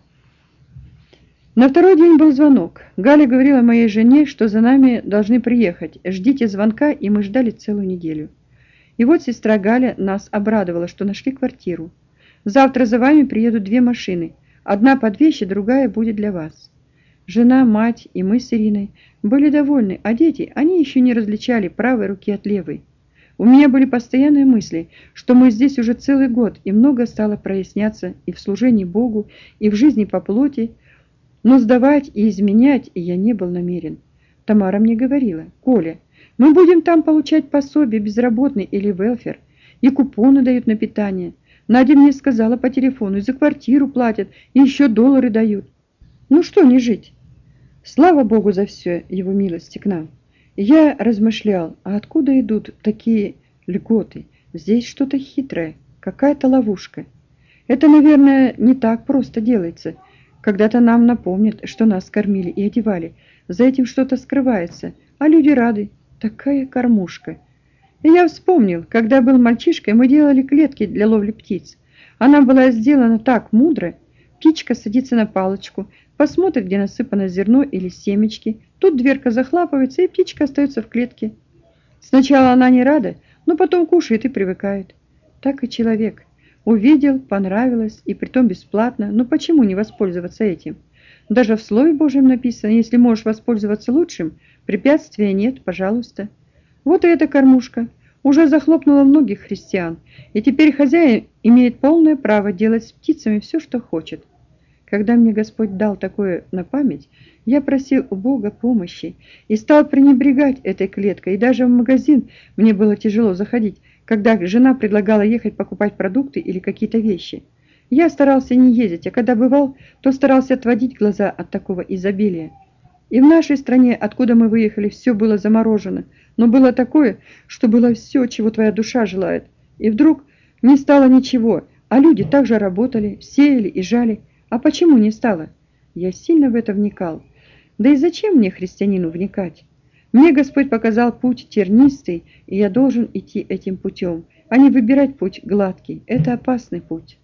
На второй день был звонок. Галя говорила моей жене, что за нами должны приехать. Ждите звонка, и мы ждали целую неделю. И вот сестра Галя нас обрадовала, что нашли квартиру. «Завтра за вами приедут 2 машины. Одна под вещи, другая будет для вас». Жена, мать и мы с Ириной были довольны, а дети, они еще не различали правой руки от левой. У меня были постоянные мысли, что мы здесь уже целый год, и много стало проясняться и в служении Богу, и в жизни по плоти, но сдавать и изменять я не был намерен. Тамара мне говорила: «Коля, мы будем там получать пособие, безработный или велфер, и купоны дают на питание. Надя мне сказала по телефону, и за квартиру платят, и еще доллары дают. Ну что не жить?» Слава Богу за все Его милости к нам. Я размышлял, а откуда идут такие льготы? Здесь что-то хитрое, какая-то ловушка. Это, наверное, не так просто делается. Когда-то нам напомнят, что нас кормили и одевали. За этим что-то скрывается, а люди рады. Такая кормушка. И я вспомнил, когда был мальчишкой, мы делали клетки для ловли птиц. Она была сделана так мудро. Птичка садится на палочку, посмотрит, где насыпано зерно или семечки. Тут дверка захлапывается, и птичка остается в клетке. Сначала она не рада, но потом кушает и привыкает. Так и человек. Увидел, понравилось, и притом бесплатно. Но почему не воспользоваться этим? Даже в Слове Божьем написано: если можешь воспользоваться лучшим, препятствия нет, пожалуйста. Вот и эта кормушка уже захлопнула многих христиан, и теперь хозяин имеет полное право делать с птицами все, что хочет. Когда мне Господь дал такое на память, я просил у Бога помощи и стал пренебрегать этой клеткой, и даже в магазин мне было тяжело заходить, когда жена предлагала ехать покупать продукты или какие-то вещи. Я старался не ездить, а когда бывал, то старался отводить глаза от такого изобилия. И в нашей стране, откуда мы выехали, все было заморожено, но было такое, что было все, чего твоя душа желает. И вдруг не стало ничего, а люди также работали, сеяли и жали. А почему не стало? Я сильно в это вникал. Да и зачем мне, христианину, вникать? Мне Господь показал путь тернистый, и я должен идти этим путем, а не выбирать путь гладкий. Это опасный путь.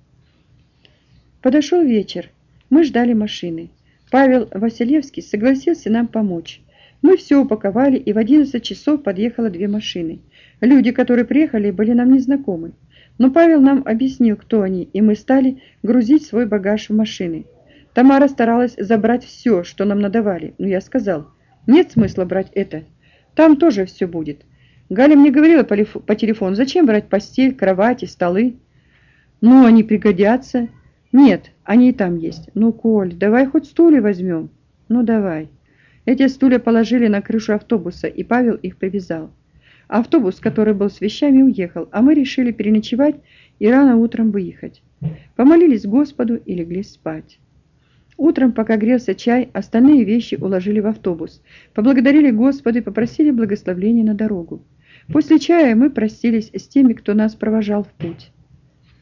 Подошел вечер. Мы ждали машины. Павел Василевский согласился нам помочь. Мы все упаковали, и в 11 часов подъехало 2 машины. Люди, которые приехали, были нам незнакомы. Но Павел нам объяснил, кто они, и мы стали грузить свой багаж в машины. Тамара старалась забрать все, что нам надавали, но я сказал: нет смысла брать это, там тоже все будет. Галя мне говорила по телефону: зачем брать постель, кровати, столы? Ну, они пригодятся. Нет, они и там есть. Ну, Коль, давай хоть стулья возьмем. Ну, давай. Эти стулья положили на крышу автобуса, и Павел их привязал. Автобус, который был с вещами, уехал, а мы решили переночевать и рано утром выехать. Помолились Господу и легли спать. Утром, пока грелся чай, остальные вещи уложили в автобус, поблагодарили Господа и попросили благословения на дорогу. После чая мы простились с теми, кто нас провожал в путь.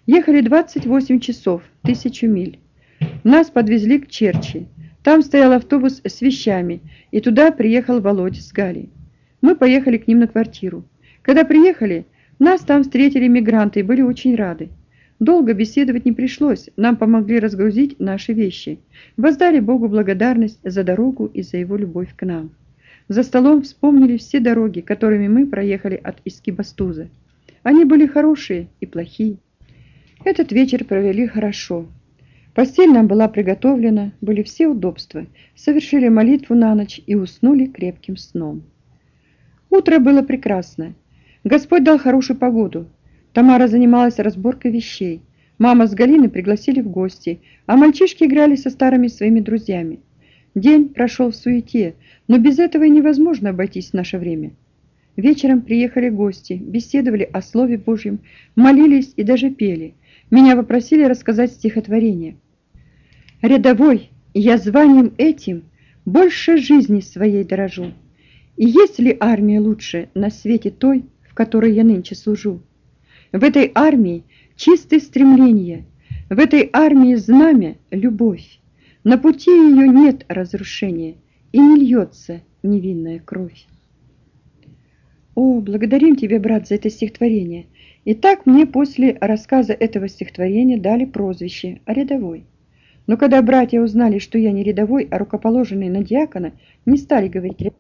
Ехали 28 часов, 1000 миль. Нас подвезли к Черчи. Там стоял автобус с вещами, и туда приехал Володя с Галей. Мы поехали к ним на квартиру. Когда приехали, нас там встретили мигранты и были очень рады. Долго беседовать не пришлось, нам помогли разгрузить наши вещи. Воздали Богу благодарность за дорогу и за Его любовь к нам. За столом вспомнили все дороги, которыми мы проехали от Искибастуза. Они были хорошие и плохие. Этот вечер провели хорошо. Постель нам была приготовлена, были все удобства. Совершили молитву на ночь и уснули крепким сном. Утро было прекрасно. Господь дал хорошую погоду. Тамара занималась разборкой вещей. Мама с Галиной пригласили в гости, а мальчишки играли со старыми своими друзьями. День прошел в суете, но без этого и невозможно обойтись в наше время. Вечером приехали гости, беседовали о Слове Божьем, молились и даже пели. Меня попросили рассказать стихотворение. «Рядовой, я званием этим больше жизни своей дорожу. И есть ли армия лучше на свете той, в которой я нынче служу? В этой армии чистые стремления, в этой армии знамя – любовь. На пути ее нет разрушения, и не льется невинная кровь». О, благодарим тебя, брат, за это стихотворение. Итак, мне после рассказа этого стихотворения дали прозвище «Рядовой». Но когда братья узнали, что я не рядовой, а рукоположенный на диакона, не стали говорить «рядовой».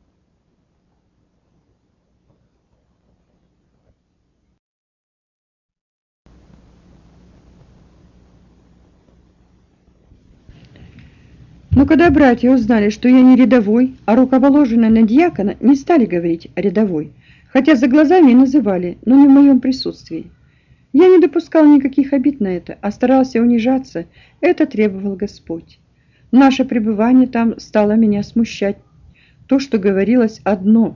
Но когда братья узнали, что я не рядовой, а рукоположенный на диакона, не стали говорить «рядовой», хотя за глазами и называли, но не в моем присутствии. Я не допускал никаких обид на это, а старался унижаться, это требовал Господь. Наше пребывание там стало меня смущать. То, что говорилось одно.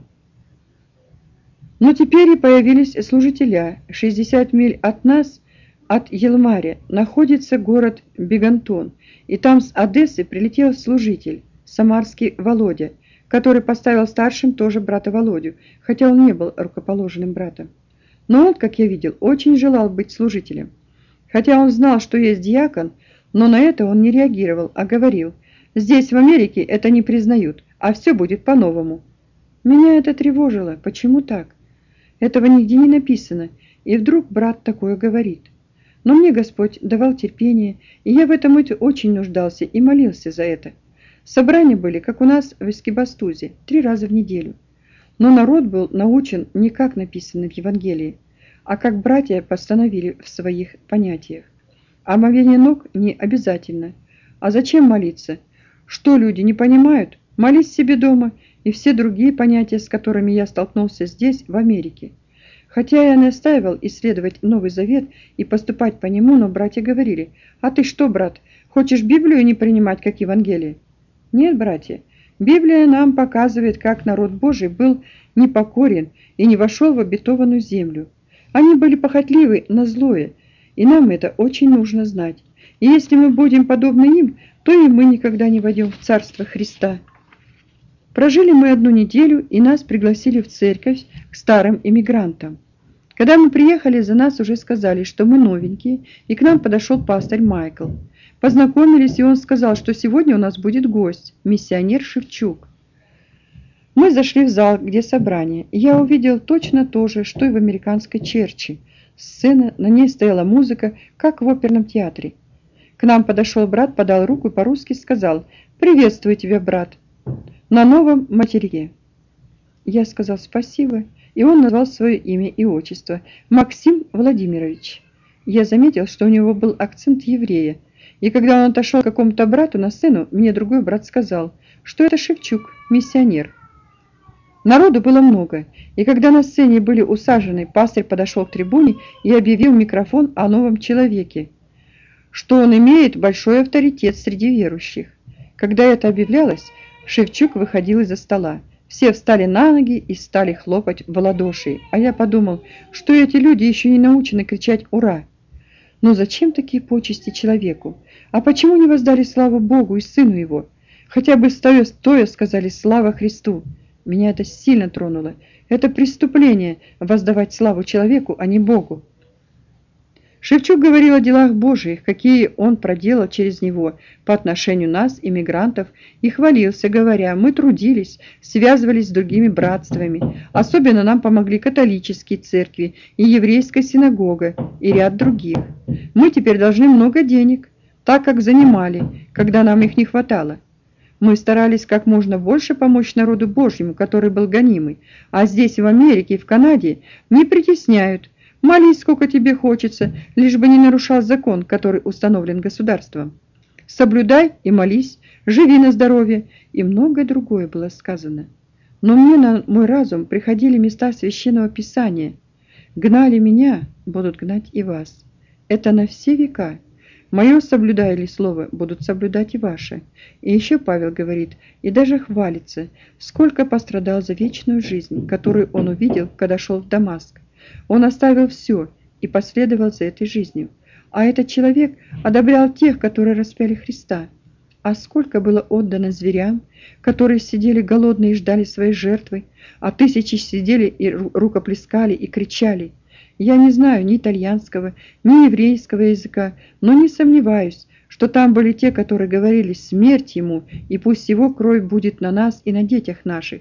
Но теперь и появились служителя. 60 миль от нас, от Елмаре, находится город Бегантон, и там с Одессы прилетел служитель, самарский Володя, который поставил старшим тоже брата Володю, хотя он не был рукоположенным братом. Но он, как я видел, очень желал быть служителем. Хотя он знал, что есть диакон, но на это он не реагировал, а говорил: «Здесь, в Америке, это не признают, а все будет по-новому». Меня это тревожило. Почему так? Этого нигде не написано, и вдруг брат такое говорит. Но мне Господь давал терпение, и я в этом очень нуждался и молился за это. Собрания были, как у нас в Искибастузе, 3 раза в неделю. Но народ был научен не как написано в Евангелии, а как братья постановили в своих понятиях. Омовение ног не обязательно. А зачем молиться? Что люди не понимают? Молись себе дома, и все другие понятия, с которыми я столкнулся здесь, в Америке. Хотя я настаивал исследовать Новый Завет и поступать по нему, но братья говорили: «А ты что, брат, хочешь Библию не принимать как Евангелие?» Нет, братья, Библия нам показывает, как народ Божий был непокорен и не вошел в обетованную землю. Они были похотливы на злое, и нам это очень нужно знать. И если мы будем подобны им, то и мы никогда не войдем в Царство Христа. Прожили мы 1 неделю, и нас пригласили в церковь к старым иммигрантам. Когда мы приехали, за нас уже сказали, что мы новенькие, и к нам подошел пастырь Майкл. Познакомились, и он сказал, что сегодня у нас будет гость, миссионер Шевчук. Мы зашли в зал, где собрание, и я увидел точно то же, что и в американской черчи. Сцена, на ней стояла музыка, как в оперном театре. К нам подошел брат, подал руку и по-русски сказал: «Приветствую тебя, брат», на новом материке. Я сказал спасибо, и он назвал свое имя и отчество – Максим Владимирович. Я заметил, что у него был акцент еврея, и когда он отошел к какому-то брату на сцену, мне другой брат сказал, что это Шевчук, миссионер. Народу было много, и когда на сцене были усажены, пастырь подошел к трибуне и объявил в микрофон о новом человеке, что он имеет большой авторитет среди верующих. Когда это объявлялось, Шевчук выходил из-за стола. Все встали на ноги и стали хлопать в ладоши, а я подумал, что эти люди еще не научены кричать «Ура!». Но зачем такие почести человеку? А почему не воздали славу Богу и Сыну Его? Хотя бы стоя сказали «Слава Христу!». Меня это сильно тронуло. Это преступление – воздавать славу человеку, а не Богу. Шевчук говорил о делах Божиих, какие он проделал через него по отношению нас, иммигрантов, и хвалился, говоря: мы трудились, связывались с другими братствами, особенно нам помогли католические церкви и еврейская синагога и ряд других. Мы теперь должны много денег, так как занимали, когда нам их не хватало. Мы старались как можно больше помочь народу Божьему, который был гонимый, а здесь, в Америке и в Канаде, не притесняют. Молись, сколько тебе хочется, лишь бы не нарушал закон, который установлен государством. Соблюдай и молись, живи на здоровье, и многое другое было сказано. Но мне на мой разум приходили места Священного Писания. Гнали меня, будут гнать и вас. Это на все века. Мое соблюдая ли слово, будут соблюдать и ваши. И еще Павел говорит, и даже хвалится, сколько пострадал за вечную жизнь, которую он увидел, когда шел в Дамаск. Он оставил все и последовал за этой жизнью. А этот человек одобрял тех, которые распяли Христа. А сколько было отдано зверям, которые сидели голодные и ждали своей жертвы, а тысячи сидели и рукоплескали и кричали. Я не знаю ни итальянского, ни еврейского языка, но не сомневаюсь, что там были те, которые говорили: смерть ему, и пусть его кровь будет на нас и на детях наших.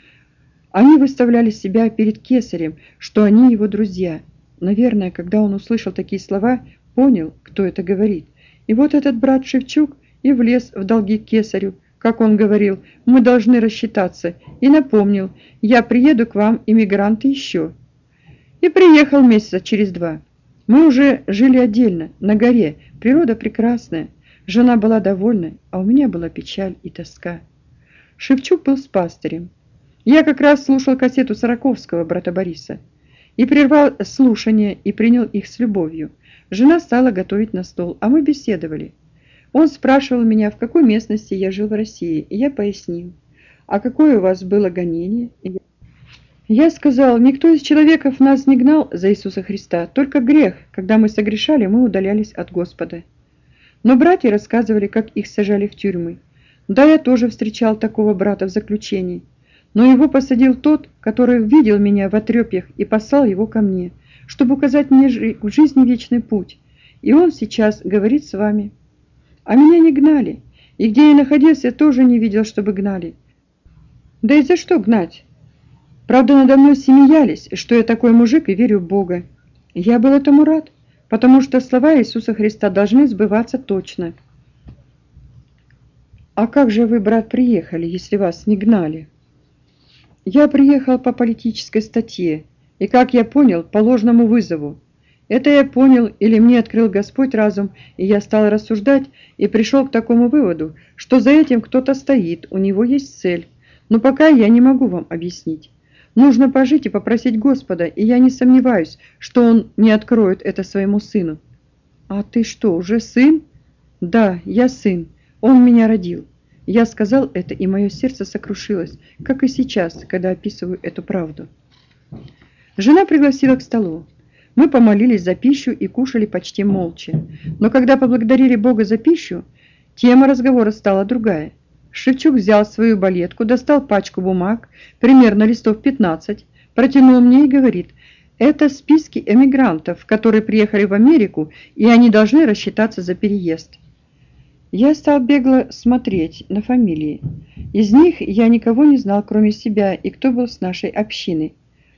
Они выставляли себя перед кесарем, что они его друзья. Наверное, когда он услышал такие слова, понял, кто это говорит. И вот этот брат Шевчук и влез в долги кесарю, как он говорил: мы должны рассчитаться, и напомнил: я приеду к вам, иммигранты, еще. И приехал месяца через 2. Мы уже жили отдельно, на горе, природа прекрасная, жена была довольна, а у меня была печаль и тоска. Шевчук был с пастырем. Я как раз слушал кассету Сороковского, брата Бориса, и прервал слушание и принял их с любовью. Жена стала готовить на стол, а мы беседовали. Он спрашивал меня, в какой местности я жил в России, и я пояснил. А какое у вас было гонение? Я сказал, никто из человеков нас не гнал за Иисуса Христа, только грех. Когда мы согрешали, мы удалялись от Господа. Но братья рассказывали, как их сажали в тюрьмы. Да, я тоже встречал такого брата в заключении. Но его посадил тот, который видел меня в отрепьях и послал его ко мне, чтобы указать мне в жизни вечный путь. И он сейчас говорит с вами. А меня не гнали, и где я находился, тоже не видел, чтобы гнали. Да и за что гнать? Правда, надо мной смеялись, что я такой мужик и верю в Бога. Я был этому рад, потому что слова Иисуса Христа должны сбываться точно. А как же вы, брат, приехали, если вас не гнали? Я приехал по политической статье, и, как я понял, по ложному вызову. Это я понял, или мне открыл Господь разум, и я стал рассуждать, и пришел к такому выводу, что за этим кто-то стоит, у него есть цель. Но пока я не могу вам объяснить. Нужно пожить и попросить Господа, и я не сомневаюсь, что Он не откроет это своему сыну. А ты что, уже сын? Да, я сын. Он меня родил. Я сказал это, и мое сердце сокрушилось, как и сейчас, когда описываю эту правду. Жена пригласила к столу. Мы помолились за пищу и кушали почти молча. Но когда поблагодарили Бога за пищу, тема разговора стала другая. Шевчук взял свою балетку, достал пачку бумаг, примерно листов 15, протянул мне и говорит: это списки эмигрантов, которые приехали в Америку, и они должны рассчитаться за переезд. Я стал бегло смотреть на фамилии. Из них я никого не знал, кроме себя, и кто был с нашей общины.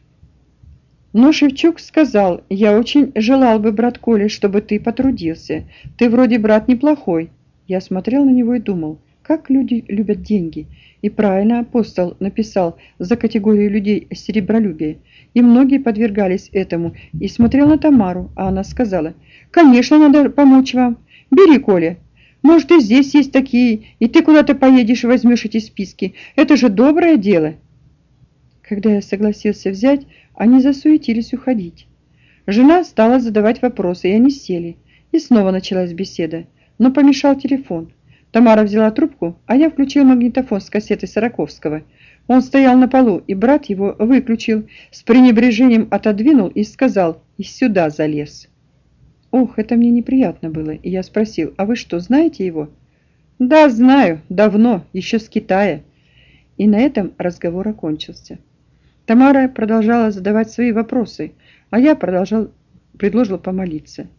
Но Шевчук сказал: я очень желал бы, брат Коля, чтобы ты потрудился. Ты вроде брат неплохой. Я смотрел на него и думал, как люди любят деньги. И правильно апостол написал за категорию людей серебролюбия. И многие подвергались этому. И смотрел на Тамару, а она сказала: конечно, надо помочь вам. Бери, Коля. Может, и здесь есть такие, и ты куда-то поедешь и возьмешь эти списки. Это же доброе дело. Когда я согласился взять, они засуетились уходить. Жена стала задавать вопросы, и они сели. И снова началась беседа. Но помешал телефон. Тамара взяла трубку, а я включил магнитофон с кассеты Сороковского. Он стоял на полу, и брат его выключил, с пренебрежением отодвинул и сказал: «И сюда залез». Ох, это мне неприятно было, и я спросил: «А вы что, знаете его?» «Да, знаю, давно, еще с Китая». И на этом разговор окончился. Тамара продолжала задавать свои вопросы, а я предложил помолиться.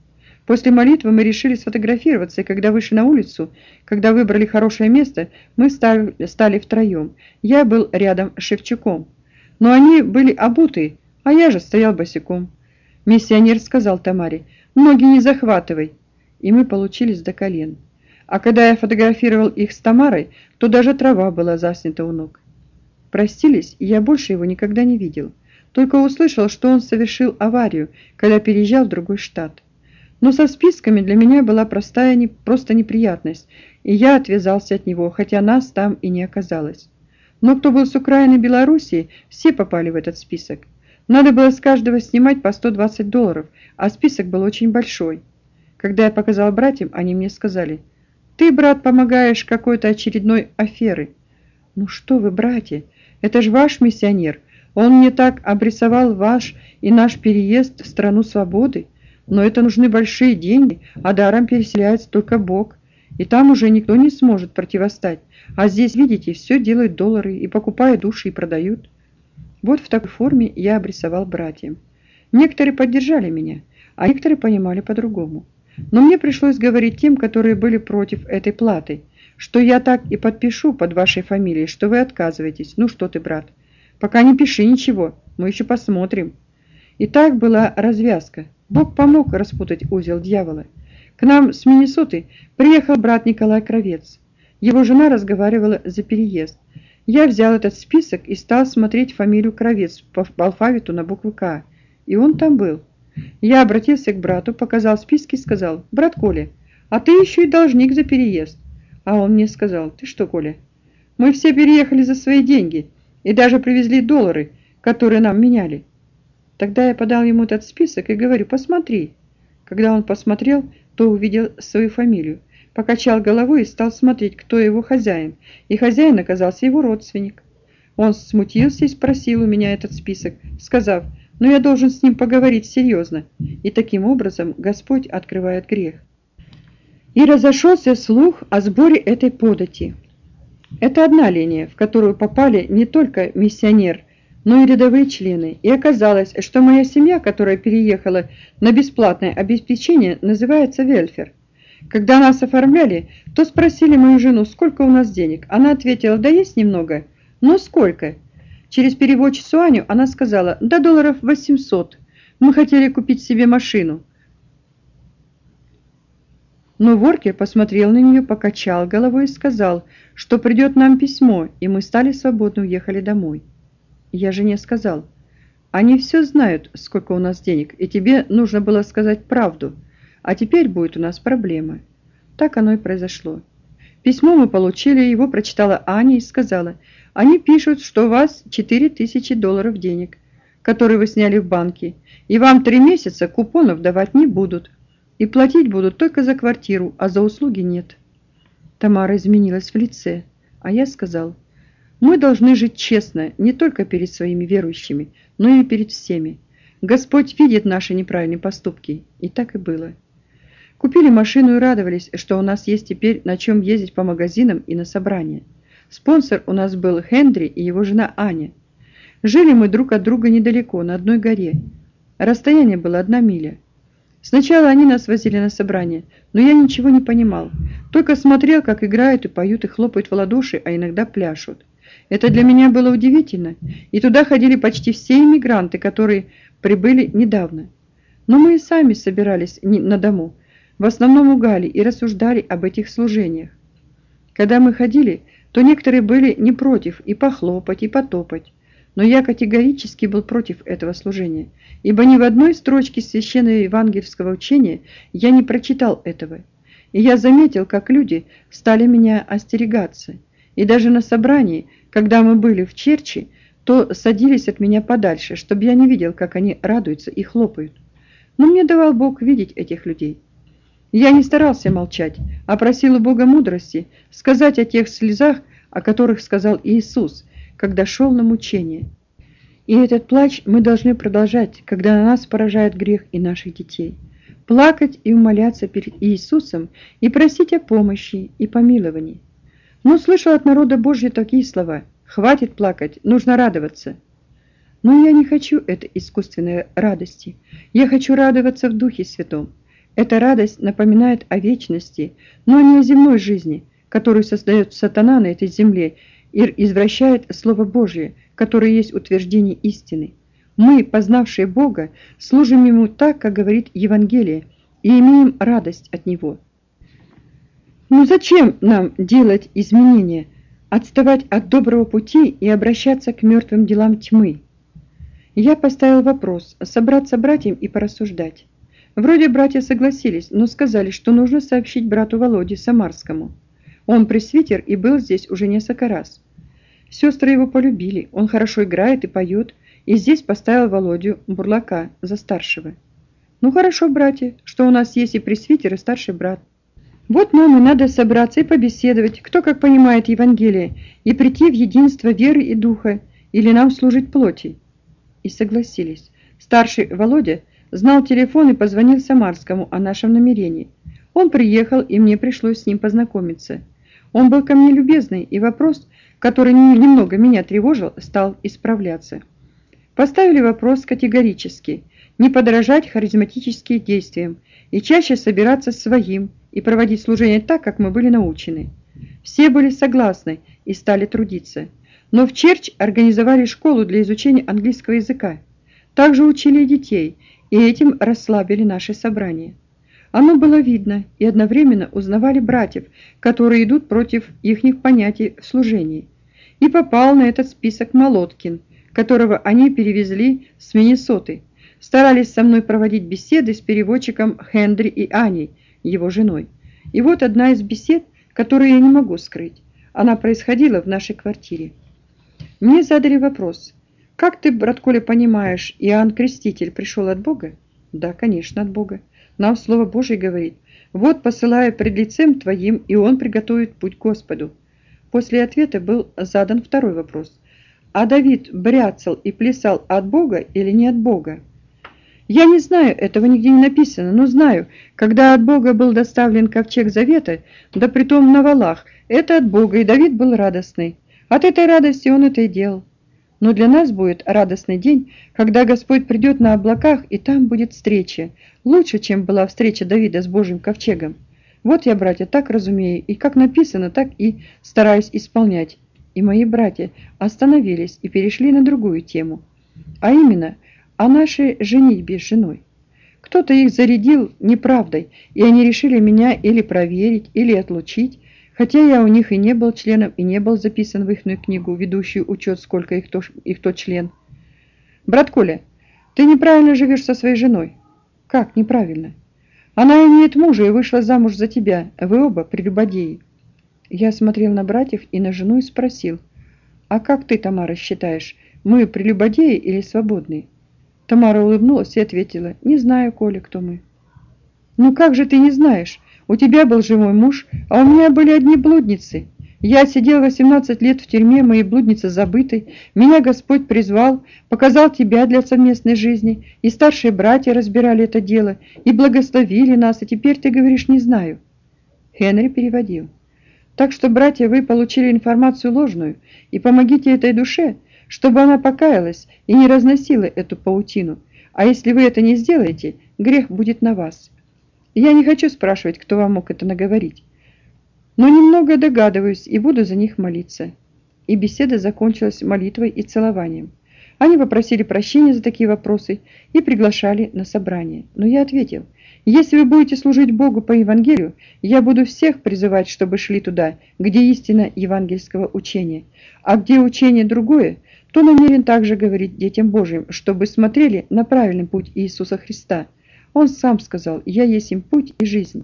После молитвы мы решили сфотографироваться, и когда вышли на улицу, когда выбрали хорошее место, мы стали втроем. Я был рядом с Шевчуком. Но они были обуты, а я же стоял босиком. Миссионер сказал Тамаре: «Ноги не захватывай». И мы получились до колен. А когда я фотографировал их с Тамарой, то даже трава была заснята у ног. Простились, и я больше его никогда не видел. Только услышал, что он совершил аварию, когда переезжал в другой штат. Но со списками для меня была просто неприятность, и я отвязался от него, хотя нас там и не оказалось. Но кто был с Украины и Белоруссии, все попали в этот список. Надо было с каждого снимать по $120, а список был очень большой. Когда я показал братьям, они мне сказали: «Ты, брат, помогаешь какой-то очередной аферы». «Ну что вы, братья, это же ваш миссионер. Он мне так обрисовал ваш и наш переезд в страну свободы. Но это нужны большие деньги, а даром переселяется только Бог. И там уже никто не сможет противостать. А здесь, видите, все делают доллары и покупают души и продают». Вот в такой форме я обрисовал братьям. Некоторые поддержали меня, а некоторые понимали по-другому. Но мне пришлось говорить тем, которые были против этой платы, что я так и подпишу под вашей фамилией, что вы отказываетесь. Ну что ты, брат, пока не пиши ничего, мы еще посмотрим. И так была развязка. Бог помог распутать узел дьявола. К нам с Миннесоты приехал брат Николай Кравец. Его жена разговаривала за переезд. Я взял этот список и стал смотреть фамилию Кравец по алфавиту на букву «К». И он там был. Я обратился к брату, показал списки и сказал: «Брат Коля, а ты еще и должник за переезд». А он мне сказал: «Ты что, Коля, мы все переехали за свои деньги и даже привезли доллары, которые нам меняли». Тогда я подал ему этот список и говорю: «Посмотри». Когда он посмотрел, то увидел свою фамилию, покачал головой и стал смотреть, кто его хозяин, и хозяин оказался его родственник. Он смутился и спросил у меня этот список, сказав: «Но я должен с ним поговорить серьезно». И таким образом Господь открывает грех. И разошелся слух о сборе этой подати. Это одна линия, в которую попали не только миссионер, но и рядовые члены. И оказалось, что моя семья, которая переехала на бесплатное обеспечение, называется Вельфер. Когда нас оформляли, то спросили мою жену, сколько у нас денег. Она ответила: «Да есть немного». «Но сколько?» Через переводчицу Аню она сказала: «Да $800. Мы хотели купить себе машину». Но Воркер посмотрел на нее, покачал головой и сказал, что придет нам письмо, и мы стали свободно уехали домой. Я жене сказал: «Они все знают, сколько у нас денег, и тебе нужно было сказать правду, а теперь будет у нас проблема». Так оно и произошло. Письмо мы получили, его прочитала Аня и сказала: «Они пишут, что у вас $4000 денег, которые вы сняли в банке, и вам 3 месяца купонов давать не будут, и платить будут только за квартиру, а за услуги нет». Тамара изменилась в лице, а я сказал: «Мы должны жить честно не только перед своими верующими, но и перед всеми. Господь видит наши неправильные поступки». И так и было. Купили машину и радовались, что у нас есть теперь на чем ездить по магазинам и на собрания. Спонсор у нас был Хенри и его жена Аня. Жили мы друг от друга недалеко, на одной горе. Расстояние было 1 миля. Сначала они нас возили на собрание, но я ничего не понимал. Только смотрел, как играют и поют, и хлопают в ладоши, а иногда пляшут. Это для меня было удивительно, и туда ходили почти все иммигранты, которые прибыли недавно. Но мы и сами собирались на дому, в основном у Гали, и рассуждали об этих служениях. Когда мы ходили, то некоторые были не против и похлопать, и потопать. Но я категорически был против этого служения, ибо ни в одной строчке священного евангельского учения я не прочитал этого. И я заметил, как люди стали меня остерегаться. И даже на собрании, когда мы были в черче, то садились от меня подальше, чтобы я не видел, как они радуются и хлопают. Но мне давал Бог видеть этих людей. Я не старался молчать, а просил у Бога мудрости сказать о тех слезах, о которых сказал Иисус, когда шел на мучение. И этот плач мы должны продолжать, когда на нас поражает грех и наших детей. Плакать и умоляться перед Иисусом и просить о помощи и помиловании. Но слышал от народа Божьего такие слова: «Хватит плакать, нужно радоваться». Но я не хочу этой искусственной радости. Я хочу радоваться в Духе Святом. Эта радость напоминает о вечности, но не о земной жизни, которую создает сатана на этой земле и извращает Слово Божие, которое есть утверждение истины. Мы, познавшие Бога, служим Ему так, как говорит Евангелие, и имеем радость от Него. Но зачем нам делать изменения, отставать от доброго пути и обращаться к мертвым делам тьмы? Я поставил вопрос, собраться братьям и порассуждать. Вроде братья согласились, но сказали, что нужно сообщить брату Володе Самарскому. Он пресвитер и был здесь уже несколько раз. Сестры его полюбили, он хорошо играет и поет, и здесь поставил Володю Бурлака за старшего. Ну хорошо, братья, что у нас есть и пресвитер, и старший брат. Вот нам и надо собраться и побеседовать, кто как понимает Евангелие, и прийти в единство веры и духа, или нам служить плоти. И согласились. Старший Володя знал телефон и позвонил Самарскому о нашем намерении. Он приехал, и мне пришлось с ним познакомиться. Он был ко мне любезный, и вопрос, который немного меня тревожил, стал исправляться. Поставили вопрос категорически: не подражать харизматическим действиям и чаще собираться своим и проводить служение так, как мы были научены. Все были согласны и стали трудиться. Но в Черч организовали школу для изучения английского языка. Также учили и детей, и этим расслабили наши собрания. Оно было видно, и одновременно узнавали братьев, которые идут против ихних понятий в служении. И попал на этот список Молоткин, которого они перевезли с Миннесоты. Старались со мной проводить беседы с переводчиком Хендри и Аней, его женой. И вот одна из бесед, которую я не могу скрыть. Она происходила в нашей квартире. Мне задали вопрос: «Как ты, брат Коля, понимаешь, Иоанн Креститель пришел от Бога?» «Да, конечно, от Бога. Нам Слово Божие говорит: вот посылаю пред лицем твоим, и Он приготовит путь к Господу». После ответа был задан второй вопрос: «А Давид бряцал и плясал от Бога или не от Бога?» Я не знаю, этого нигде не написано, но знаю, когда от Бога был доставлен ковчег завета, да притом на валах, это от Бога, и Давид был радостный. От этой радости он это и делал. Но для нас будет радостный день, когда Господь придет на облаках, и там будет встреча, лучше, чем была встреча Давида с Божьим ковчегом. Вот я, братья, так разумею, и как написано, так и стараюсь исполнять. И мои братья остановились и перешли на другую тему, а именно о нашей женитьбе с женой. Кто-то их зарядил неправдой, и они решили меня или проверить, или отлучить, хотя я у них и не был членом, и не был записан в ихнюю книгу, ведущую учет, сколько их то член. Брат Коля, ты неправильно живешь со своей женой. Как неправильно? Она имеет мужа и вышла замуж за тебя, вы оба прелюбодеи. Я смотрел на братьев и на жену и спросил: а как ты, Тамара, считаешь, мы прелюбодеи или свободные? Тамара улыбнулась и ответила: не знаю, Коля, кто мы. Ну как же ты не знаешь? У тебя был живой муж, а у меня были одни блудницы. Я сидел 18 лет в тюрьме, мои блудницы забыты. Меня Господь призвал, показал тебя для совместной жизни, и старшие братья разбирали это дело, и благословили нас, и теперь ты говоришь: не знаю. Хенри переводил. Так что, братья, вы получили информацию ложную, и помогите этой душе, чтобы она покаялась и не разносила эту паутину. А если вы это не сделаете, грех будет на вас. Я не хочу спрашивать, кто вам мог это наговорить, но немного догадываюсь и буду за них молиться. И беседа закончилась молитвой и целованием. Они попросили прощения за такие вопросы и приглашали на собрание. Но я ответил: если вы будете служить Богу по Евангелию, я буду всех призывать, чтобы шли туда, где истина евангельского учения, а где учение другое, то намерен также говорить детям Божьим, чтобы смотрели на правильный путь Иисуса Христа. Он сам сказал: я есть им путь и жизнь.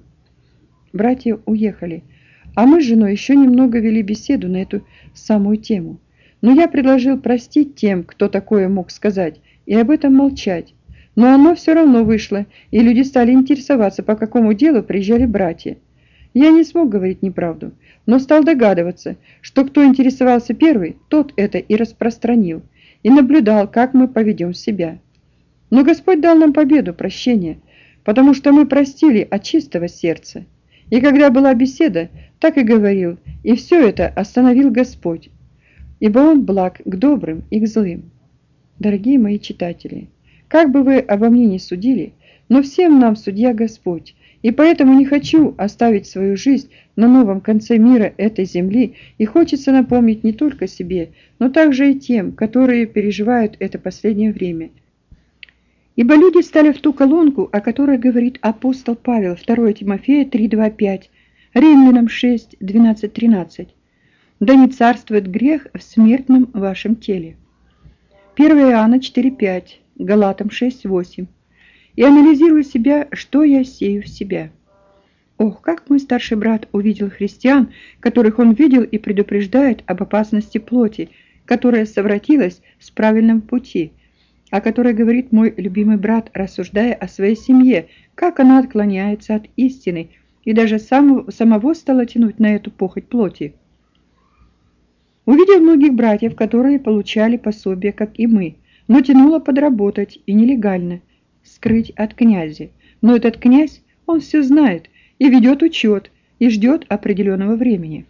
Братья уехали, а мы с женой еще немного вели беседу на эту самую тему. Но я предложил простить тем, кто такое мог сказать, и об этом молчать. Но оно все равно вышло, и люди стали интересоваться, по какому делу приезжали братья. Я не смог говорить неправду, но стал догадываться, что кто интересовался первый, тот это и распространил, и наблюдал, как мы поведем себя. Но Господь дал нам победу, прощение, потому что мы простили от чистого сердца. И когда была беседа, так и говорил, и все это остановил Господь, ибо Он благ к добрым и к злым. Дорогие мои читатели, как бы вы обо мне ни судили, Но всем нам судья Господь, и поэтому не хочу оставить свою жизнь на новом конце мира этой земли, и хочется напомнить не только себе, но также и тем, которые переживают это последнее время. Ибо люди стали в ту колонку, о которой говорит апостол Павел, 2 Тимофея 3:2-5, Римлянам 6:12-13. Да не царствует грех в смертном вашем теле. 1 Иоанна 4:5, Галатам 6:8. И анализирую себя, что я сею в себя. Ох, как мой старший брат увидел христиан, которых он видел и предупреждает об опасности плоти, которая совратилась с правильного пути, о которой говорит мой любимый брат, рассуждая о своей семье, как она отклоняется от истины, и даже самого стала тянуть на эту похоть плоти. Увидел многих братьев, которые получали пособие, как и мы, но тянуло подработать и нелегально, скрыть от князя. Но этот князь, он все знает и ведет учет, и ждет определенного времени.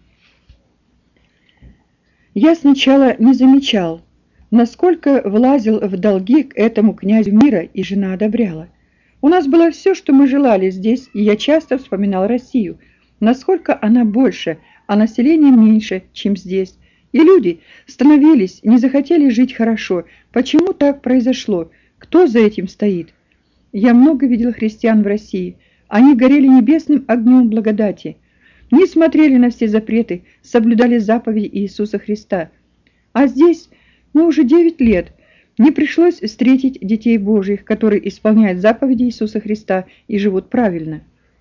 Я сначала не замечал, насколько влазил в долги к этому князю мира, и жена одобряла. У нас было все, что мы желали здесь, и я часто вспоминал Россию, насколько она больше, а население меньше, чем здесь. И люди становились, не захотели жить хорошо. Почему так произошло? Кто за этим стоит? Я много видел христиан в России. Они горели небесным огнем благодати. Не смотрели на все запреты, соблюдали заповеди Иисуса Христа. А здесь мы уже 9 лет. Не пришлось встретить детей Божьих, которые исполняют заповеди Иисуса Христа и живут правильно.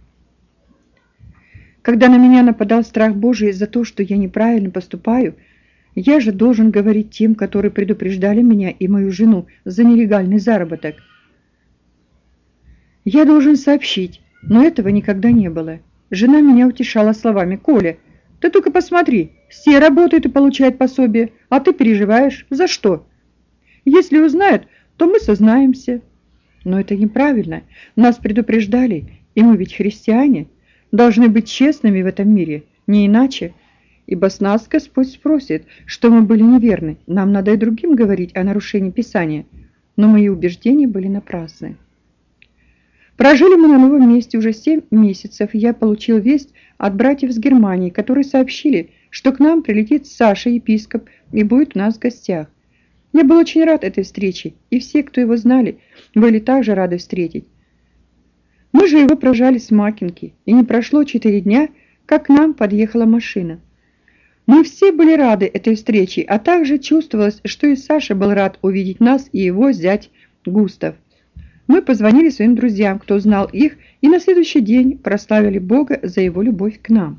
Когда на меня нападал страх Божий за то, что я неправильно поступаю, я же должен говорить тем, которые предупреждали меня и мою жену за нелегальный заработок. Я должен сообщить, но этого никогда не было. Жена меня утешала словами: «Коля, ты только посмотри, все работают и получают пособие, а ты переживаешь. За что? Если узнают, то мы сознаемся». Но это неправильно. Нас предупреждали, и мы ведь христиане, должны быть честными в этом мире, не иначе. Ибо с нас Господь спросит, что мы были неверны. Нам надо и другим говорить о нарушении Писания. Но мои убеждения были напрасны. Прожили мы на новом месте уже 7 месяцев, и я получил весть от братьев с Германии, которые сообщили, что к нам прилетит Саша, епископ, и будет у нас в гостях. Я был очень рад этой встрече, и все, кто его знали, были также рады встретить. Мы же его прожали с Макинки, и не прошло 4 дня, как к нам подъехала машина. Мы все были рады этой встрече, а также чувствовалось, что и Саша был рад увидеть нас и его зять Густав. Мы позвонили своим друзьям, кто знал их, и на следующий день прославили Бога за его любовь к нам.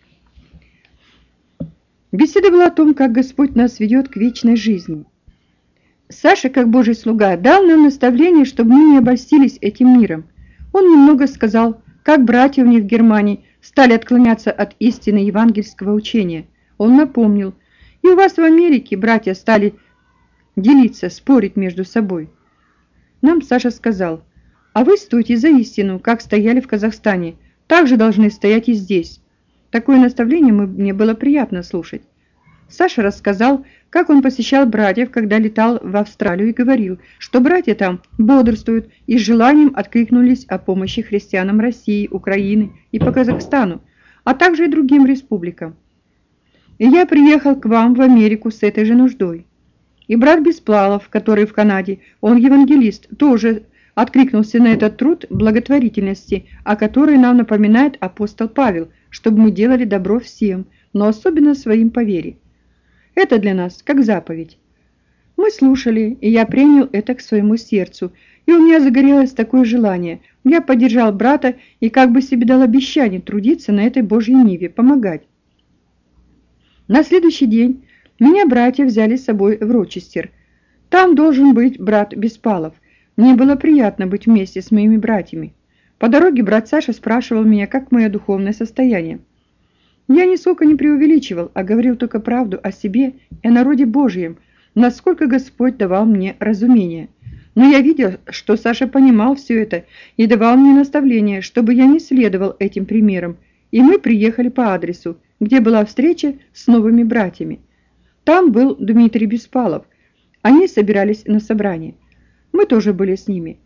Беседа была о том, как Господь нас ведет к вечной жизни. Саша, как Божий слуга, дал нам наставление, чтобы мы не обольстились этим миром. Он немного сказал, как братья у них в Германии стали отклоняться от истины евангельского учения. Он напомнил: и у вас в Америке братья стали делиться, спорить между собой. Нам Саша сказал: а вы стойте за истину, как стояли в Казахстане, так же должны стоять и здесь. Такое наставление мне было приятно слушать. Саша рассказал, как он посещал братьев, когда летал в Австралию, и говорил, что братья там бодрствуют и с желанием откликнулись о помощи христианам России, Украины и по Казахстану, а также и другим республикам. И я приехал к вам в Америку с этой же нуждой. И брат Бесплалов, который в Канаде, он евангелист, тоже откликнулся на этот труд благотворительности, о которой нам напоминает апостол Павел, чтобы мы делали добро всем, но особенно своим по вере. Это для нас как заповедь. Мы слушали, и я принял это к своему сердцу, и у меня загорелось такое желание. Я поддержал брата и как бы себе дал обещание трудиться на этой Божьей ниве, помогать. На следующий день меня братья взяли с собой в Рочестер. Там должен быть брат Беспалов. Мне было приятно быть вместе с моими братьями. По дороге брат Саша спрашивал меня, как мое духовное состояние. Я нисколько не преувеличивал, а говорил только правду о себе и о народе Божьем, насколько Господь давал мне разумение. Но я видел, что Саша понимал все это и давал мне наставления, чтобы я не следовал этим примерам, и мы приехали по адресу, где была встреча с новыми братьями. Там был Дмитрий Беспалов. Они собирались на собрание. Мы тоже были с ними.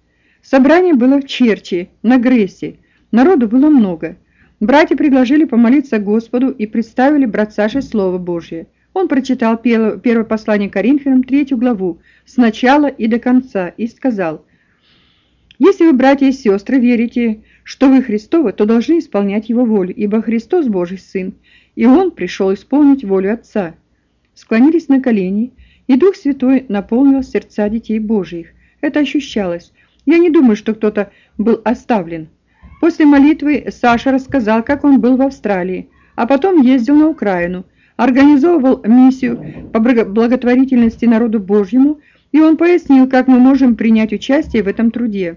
Собрание было в Черчи, на Грессе. Народу было много. Братья предложили помолиться Господу и представили брат Саше Слово Божье. Он прочитал первое послание Коринфянам, 3 главу, с начала и до конца, и сказал: «Если вы, братья и сестры, верите, что вы Христовы, то должны исполнять Его волю, ибо Христос Божий Сын, и Он пришел исполнить волю Отца». Склонились на колени, и Дух Святой наполнил сердца детей Божьих. Это ощущалось. Я не думаю, что кто-то был оставлен. После молитвы Саша рассказал, как он был в Австралии, а потом ездил на Украину, организовывал миссию по благотворительности народу Божьему, и он пояснил, как мы можем принять участие в этом труде.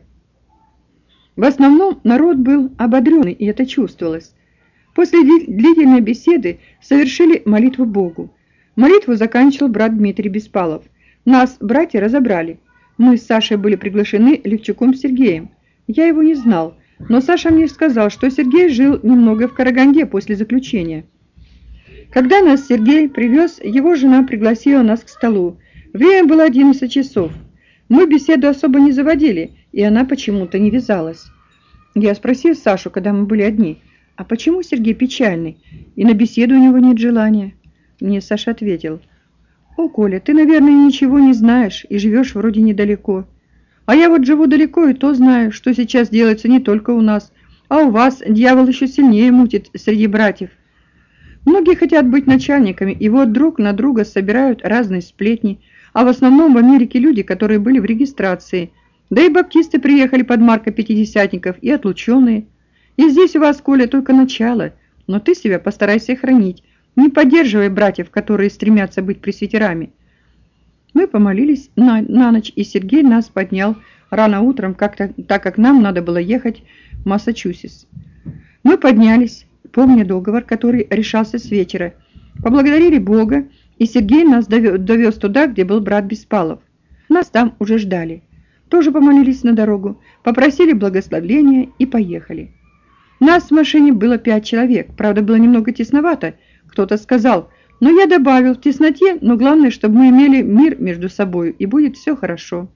В основном народ был ободренный, и это чувствовалось. После длительной беседы совершили молитву Богу. Молитву заканчивал брат Дмитрий Беспалов. Нас, братья, разобрали. Мы с Сашей были приглашены Левчуком Сергеем. Я его не знал, но Саша мне сказал, что Сергей жил немного в Караганде после заключения. Когда нас Сергей привез, его жена пригласила нас к столу. Время было 11 часов. Мы беседу особо не заводили, и она почему-то не вязалась. Я спросил Сашу, когда мы были одни: «А почему Сергей печальный, и на беседу у него нет желания?» Мне Саша ответил: «О, Коля, ты, наверное, ничего не знаешь и живешь вроде недалеко. А я вот живу далеко и то знаю, что сейчас делается не только у нас, а у вас дьявол еще сильнее мутит среди братьев. Многие хотят быть начальниками, и вот друг на друга собирают разные сплетни, а в основном в Америке люди, которые были в регистрации. Да и баптисты приехали под маркой пятидесятников и отлученные. И здесь у вас, Коля, только начало, но ты себя постарайся хранить. Не поддерживай братьев, которые стремятся быть пресвитерами». Мы помолились на ночь, и Сергей нас поднял рано утром, так как нам надо было ехать в Массачусетс. Мы поднялись, помня договор, который решался с вечера, поблагодарили Бога, и Сергей нас довез туда, где был брат Беспалов. Нас там уже ждали. Тоже помолились на дорогу, попросили благословения и поехали. Нас в машине было 5 человек, правда, было немного тесновато. Кто-то сказал: «Но я добавил в тесноте, но главное, чтобы мы имели мир между собой, и будет все хорошо».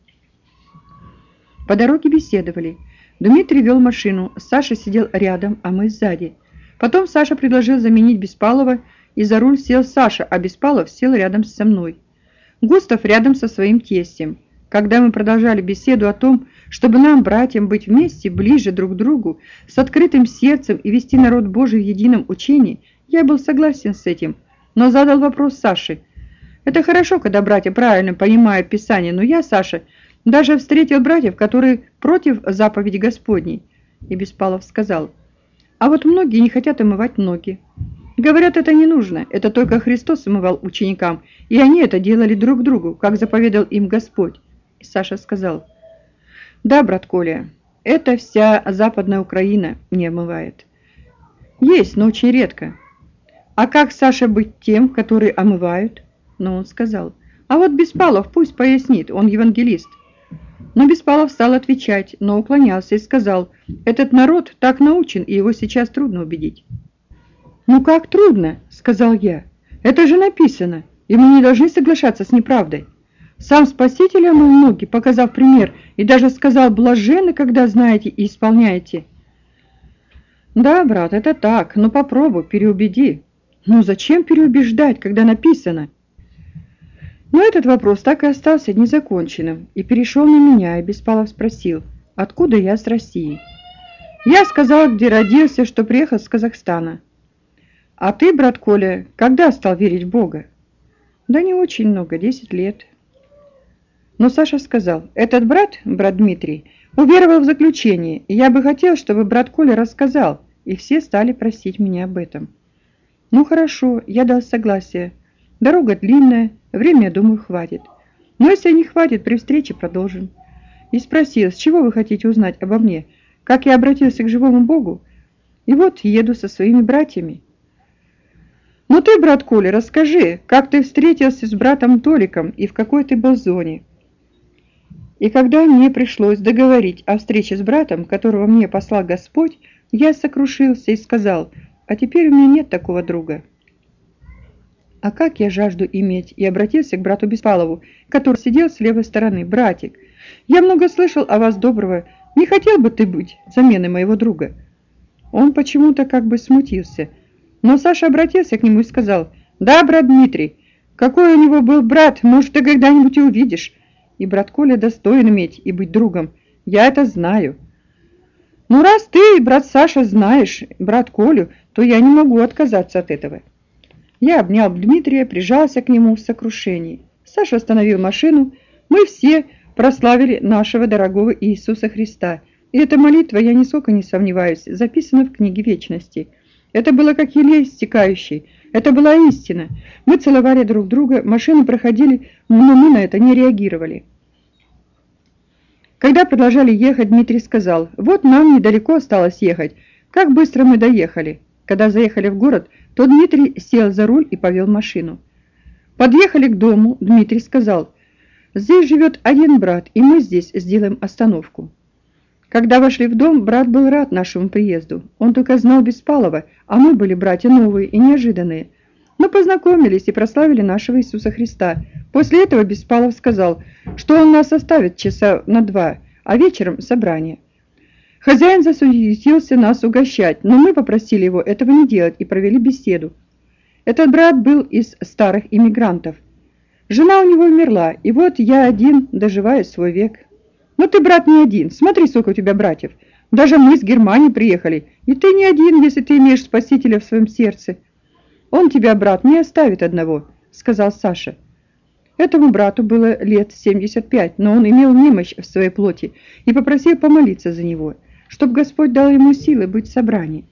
По дороге беседовали. Дмитрий вел машину, Саша сидел рядом, а мы сзади. Потом Саша предложил заменить Беспалова, и за руль сел Саша, а Беспалов сел рядом со мной. Густав рядом со своим тестем. Когда мы продолжали беседу о том, чтобы нам, братьям, быть вместе, ближе друг к другу, с открытым сердцем и вести народ Божий в едином учении, я был согласен с этим, но задал вопрос Саше. «Это хорошо, когда братья правильно понимают Писание, но я, Саша, даже встретил братьев, которые против заповеди Господней». И Беспалов сказал: «А вот многие не хотят омывать ноги. Говорят, это не нужно, это только Христос омывал ученикам, и они это делали друг другу, как заповедал им Господь». И Саша сказал: «Да, брат Коля, это вся Западная Украина не омывает. Есть, но очень редко». «А как, Саша, быть тем, которые омывают?» Но он сказал: «А вот Беспалов пусть пояснит, он евангелист». Но Беспалов стал отвечать, но уклонялся и сказал: «Этот народ так научен, и его сейчас трудно убедить». «Ну как трудно?» – сказал я. «Это же написано, и мы не должны соглашаться с неправдой. Сам Спаситель омыл ноги, показав пример, и даже сказал: блаженны, когда знаете и исполняете». «Да, брат, это так, но попробуй, переубеди». «Ну зачем переубеждать, когда написано?» Но этот вопрос так и остался незаконченным и перешел на меня, и Беспалов спросил, откуда я с России. Я сказал, где родился, что приехал с Казахстана. «А ты, брат Коля, когда стал верить в Бога?» «Да не очень много, 10 лет». Но Саша сказал: «Этот брат Дмитрий, уверовал в заключение, и я бы хотел, чтобы брат Коля рассказал», и все стали просить меня об этом. «Ну хорошо, я дал согласие. Дорога длинная, время, я думаю, хватит. Но если не хватит, при встрече продолжим». И спросил: «С чего вы хотите узнать обо мне? Как я обратился к живому Богу? И вот еду со своими братьями». «Ну ты, брат Коля, расскажи, как ты встретился с братом Толиком и в какой ты был зоне?» И когда мне пришлось договорить о встрече с братом, которого мне послал Господь, я сокрушился и сказал: «А теперь у меня нет такого друга». А как я жажду иметь, и обратился к брату Беспалову, который сидел с левой стороны: «Братик, я много слышал о вас доброго, Не хотел бы ты быть заменой моего друга?» Он почему-то как бы смутился. Но Саша обратился к нему и сказал: «Да, брат Дмитрий, какой у него был брат, может, ты когда-нибудь и увидишь. И брат Коля достоин иметь и быть другом. Я это знаю». «Ну, раз ты, брат Саша, знаешь брат Колю, то я не могу отказаться от этого». Я обнял Дмитрия, прижался к нему в сокрушении. Саша остановил машину. Мы все прославили нашего дорогого Иисуса Христа. И эта молитва, я нисколько не сомневаюсь, записана в книге вечности. Это было как елей стекающий. Это была истина. Мы целовали друг друга, машины проходили, но мы на это не реагировали. Когда продолжали ехать, Дмитрий сказал: «Вот нам недалеко осталось ехать. Как быстро мы доехали». Когда заехали в город, то Дмитрий сел за руль и повел машину. Подъехали к дому, Дмитрий сказал: «Здесь живет один брат, и мы здесь сделаем остановку». Когда вошли в дом, брат был рад нашему приезду. Он только знал Беспалова, а мы были братья новые и неожиданные. Мы познакомились и прославили нашего Иисуса Христа. После этого Беспалов сказал, что он нас оставит часа на 2, а вечером собрание. Хозяин засуетился нас угощать, но мы попросили его этого не делать и провели беседу. Этот брат был из старых иммигрантов. Жена у него умерла, и вот я один доживаю свой век. Но ты, брат, не один. Смотри, сколько у тебя братьев. Даже мы с Германии приехали. И ты не один, если ты имеешь Спасителя в своем сердце. Он тебя, брат, не оставит одного, сказал Саша. Этому брату было лет 75, но он имел немощь в своей плоти и попросил помолиться за него, чтобы Господь дал ему силы быть в собрании.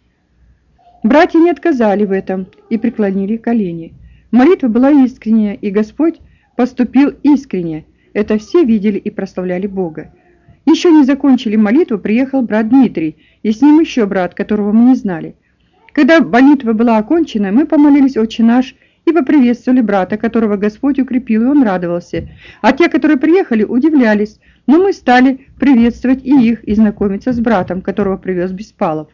Братья не отказали в этом и преклонили колени. Молитва была искренняя, и Господь поступил искренне. Это все видели и прославляли Бога. Еще не закончили молитву, приехал брат Дмитрий, и с ним еще брат, которого мы не знали. Когда молитва была окончена, мы помолились «Отче наш» и поприветствовали брата, которого Господь укрепил, и он радовался. А те, которые приехали, удивлялись, но мы стали приветствовать и их, и знакомиться с братом, которого привез Беспалов.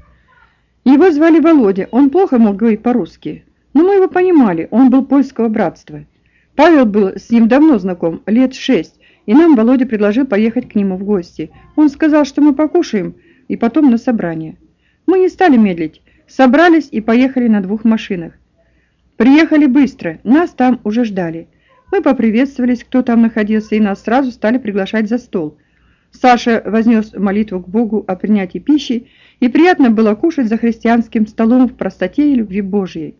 Его звали Володя, он плохо мог говорить по-русски, но мы его понимали, он был польского братства. Павел был с ним давно знаком, лет 6, и нам Володя предложил поехать к нему в гости. Он сказал, что мы покушаем, и потом на собрание. Мы не стали медлить, собрались и поехали на 2 машинах. Приехали быстро, нас там уже ждали. Мы поприветствовались, кто там находился, и нас сразу стали приглашать за стол. Саша вознес молитву к Богу о принятии пищи, и приятно было кушать за христианским столом в простоте и любви Божьей.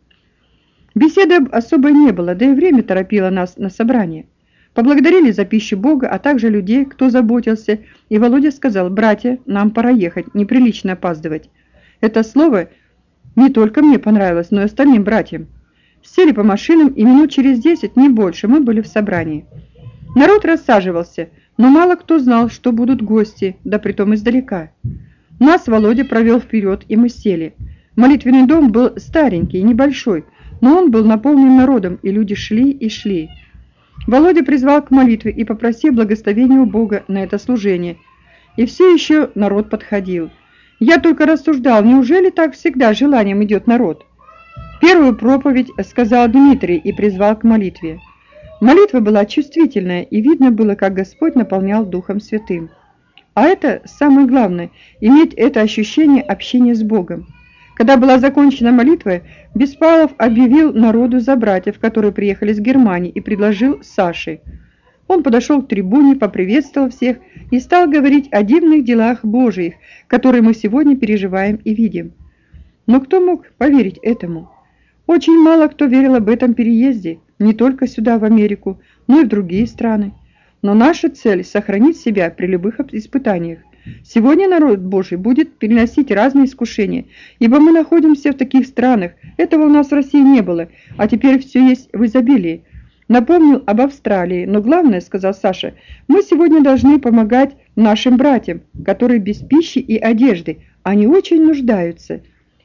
Беседы особой не было, да и время торопило нас на собрание. Поблагодарили за пищу Бога, а также людей, кто заботился, и Володя сказал: «Братья, нам пора ехать, неприлично опаздывать». Это слово не только мне понравилось, но и остальным братьям. Сели по машинам, и минут через 10, не больше, мы были в собрании. Народ рассаживался, но мало кто знал, что будут гости, да притом издалека. Нас Володя провел вперед, и мы сели. Молитвенный дом был старенький и небольшой, но он был наполнен народом, и люди шли и шли. Володя призвал к молитве и попросил благословения у Бога на это служение. И все еще народ подходил. Я только рассуждал, неужели так всегда желанием идет народ? Первую проповедь сказал Дмитрий и призвал к молитве. Молитва была чувствительная, и видно было, как Господь наполнял Духом Святым. А это самое главное – иметь это ощущение общения с Богом. Когда была закончена молитва, Беспалов объявил народу за братьев, которые приехали с Германии, и предложил Саше. Он подошел к трибуне, поприветствовал всех и стал говорить о дивных делах Божиих, которые мы сегодня переживаем и видим. Но кто мог поверить этому? Очень мало кто верил об этом переезде, не только сюда, в Америку, но и в другие страны. Но наша цель – сохранить себя при любых испытаниях. Сегодня народ Божий будет переносить разные искушения, ибо мы находимся в таких странах. Этого у нас в России не было, а теперь все есть в изобилии. Напомнил об Австралии, но главное, сказал Саша, мы сегодня должны помогать нашим братьям, которые без пищи и одежды, они очень нуждаются.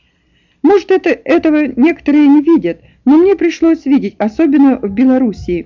Может, этого некоторые не видят, но мне пришлось видеть, особенно в Белоруссии.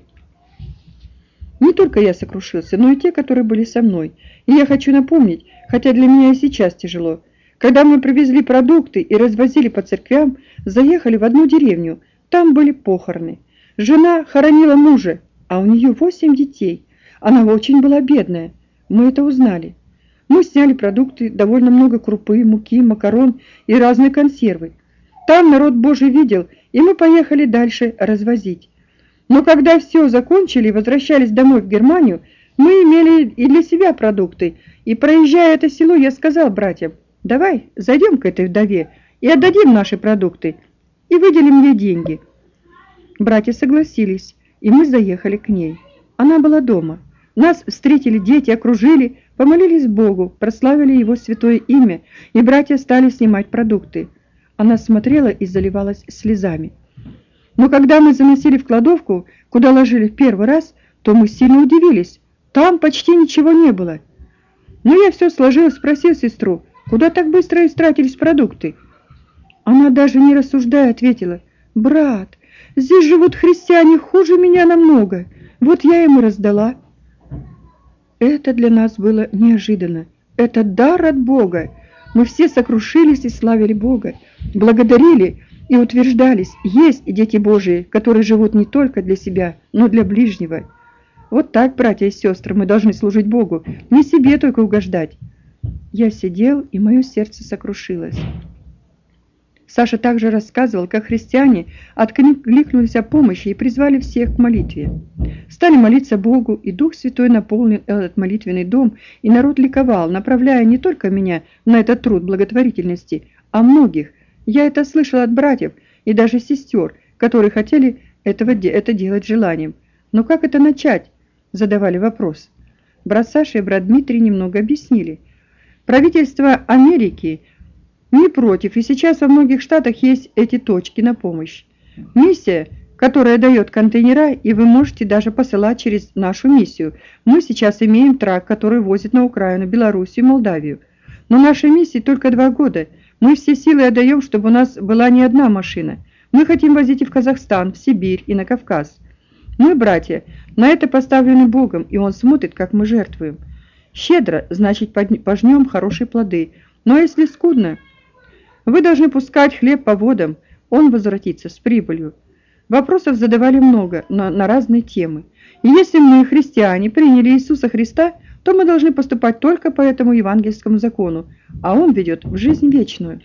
Не только я сокрушился, но и те, которые были со мной. И я хочу напомнить, хотя для меня и сейчас тяжело, когда мы привезли продукты и развозили по церквям, заехали в одну деревню, там были похороны. Жена хоронила мужа, а у нее 8 детей. Она очень была бедная, мы это узнали. Мы сняли продукты, довольно много крупы, муки, макарон и разные консервы. Там народ Божий видел, и мы поехали дальше развозить. Но когда все закончили и возвращались домой в Германию, мы имели и для себя продукты. И проезжая это село, я сказал братьям: давай зайдем к этой вдове и отдадим наши продукты, и выделим ей деньги. Братья согласились, и мы заехали к ней. Она была дома. Нас встретили дети, окружили, помолились Богу, прославили Его святое имя, и братья стали снимать продукты. Она смотрела и заливалась слезами. Но когда мы заносили в кладовку, куда ложили в первый раз, то мы сильно удивились. Там почти ничего не было. Но я все сложил и спросил сестру: куда так быстро истратились продукты? Она даже не рассуждая ответила: брат, здесь живут христиане хуже меня намного. Вот я им и раздала. Это для нас было неожиданно. Это дар от Бога. Мы все сокрушились и славили Бога, благодарили и утверждались: есть и дети Божии, которые живут не только для себя, но для ближнего. Вот так, братья и сестры, мы должны служить Богу, не себе только угождать. Я сидел, и мое сердце сокрушилось. Саша также рассказывал, как христиане откликнулись о помощи и призвали всех к молитве. Стали молиться Богу, и Дух Святой наполнил этот молитвенный дом, и народ ликовал, направляя не только меня на этот труд благотворительности, а многих. Я это слышал от братьев и даже сестер, которые хотели это делать желанием. Но как это начать? Задавали вопрос. Брат Саша и брат Дмитрий немного объяснили. Правительство Америки не против, и сейчас во многих штатах есть эти точки на помощь. Миссия, которая дает контейнера, и вы можете даже посылать через нашу миссию. Мы сейчас имеем трак, который возит на Украину, Белоруссию и Молдавию. Но нашей миссии только 2 года. Мы все силы отдаем, чтобы у нас была не одна машина. Мы хотим возить и в Казахстан, в Сибирь и на Кавказ. Мы, братья, на это поставлены Богом, и Он смотрит, как мы жертвуем. Щедро, значит, пожнем хорошие плоды. Но если скудно, вы должны пускать хлеб по водам, он возвратится с прибылью. Вопросов задавали много, но на разные темы. И если мы, христиане, приняли Иисуса Христа, то мы должны поступать только по этому евангельскому закону, а Он ведет в жизнь вечную.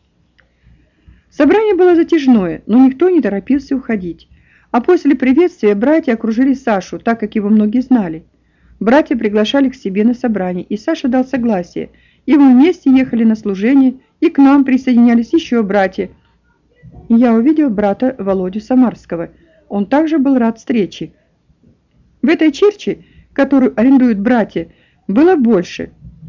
Собрание было затяжное, но никто не торопился уходить. А после приветствия братья окружили Сашу, так как его многие знали. Братья приглашали к себе на собрание, и Саша дал согласие, и мы вместе ехали на служение, и к нам присоединялись еще братья. Я увидел брата Володю Самарского. Он также был рад встрече. В этой черчи, которую арендуют братья, было больше.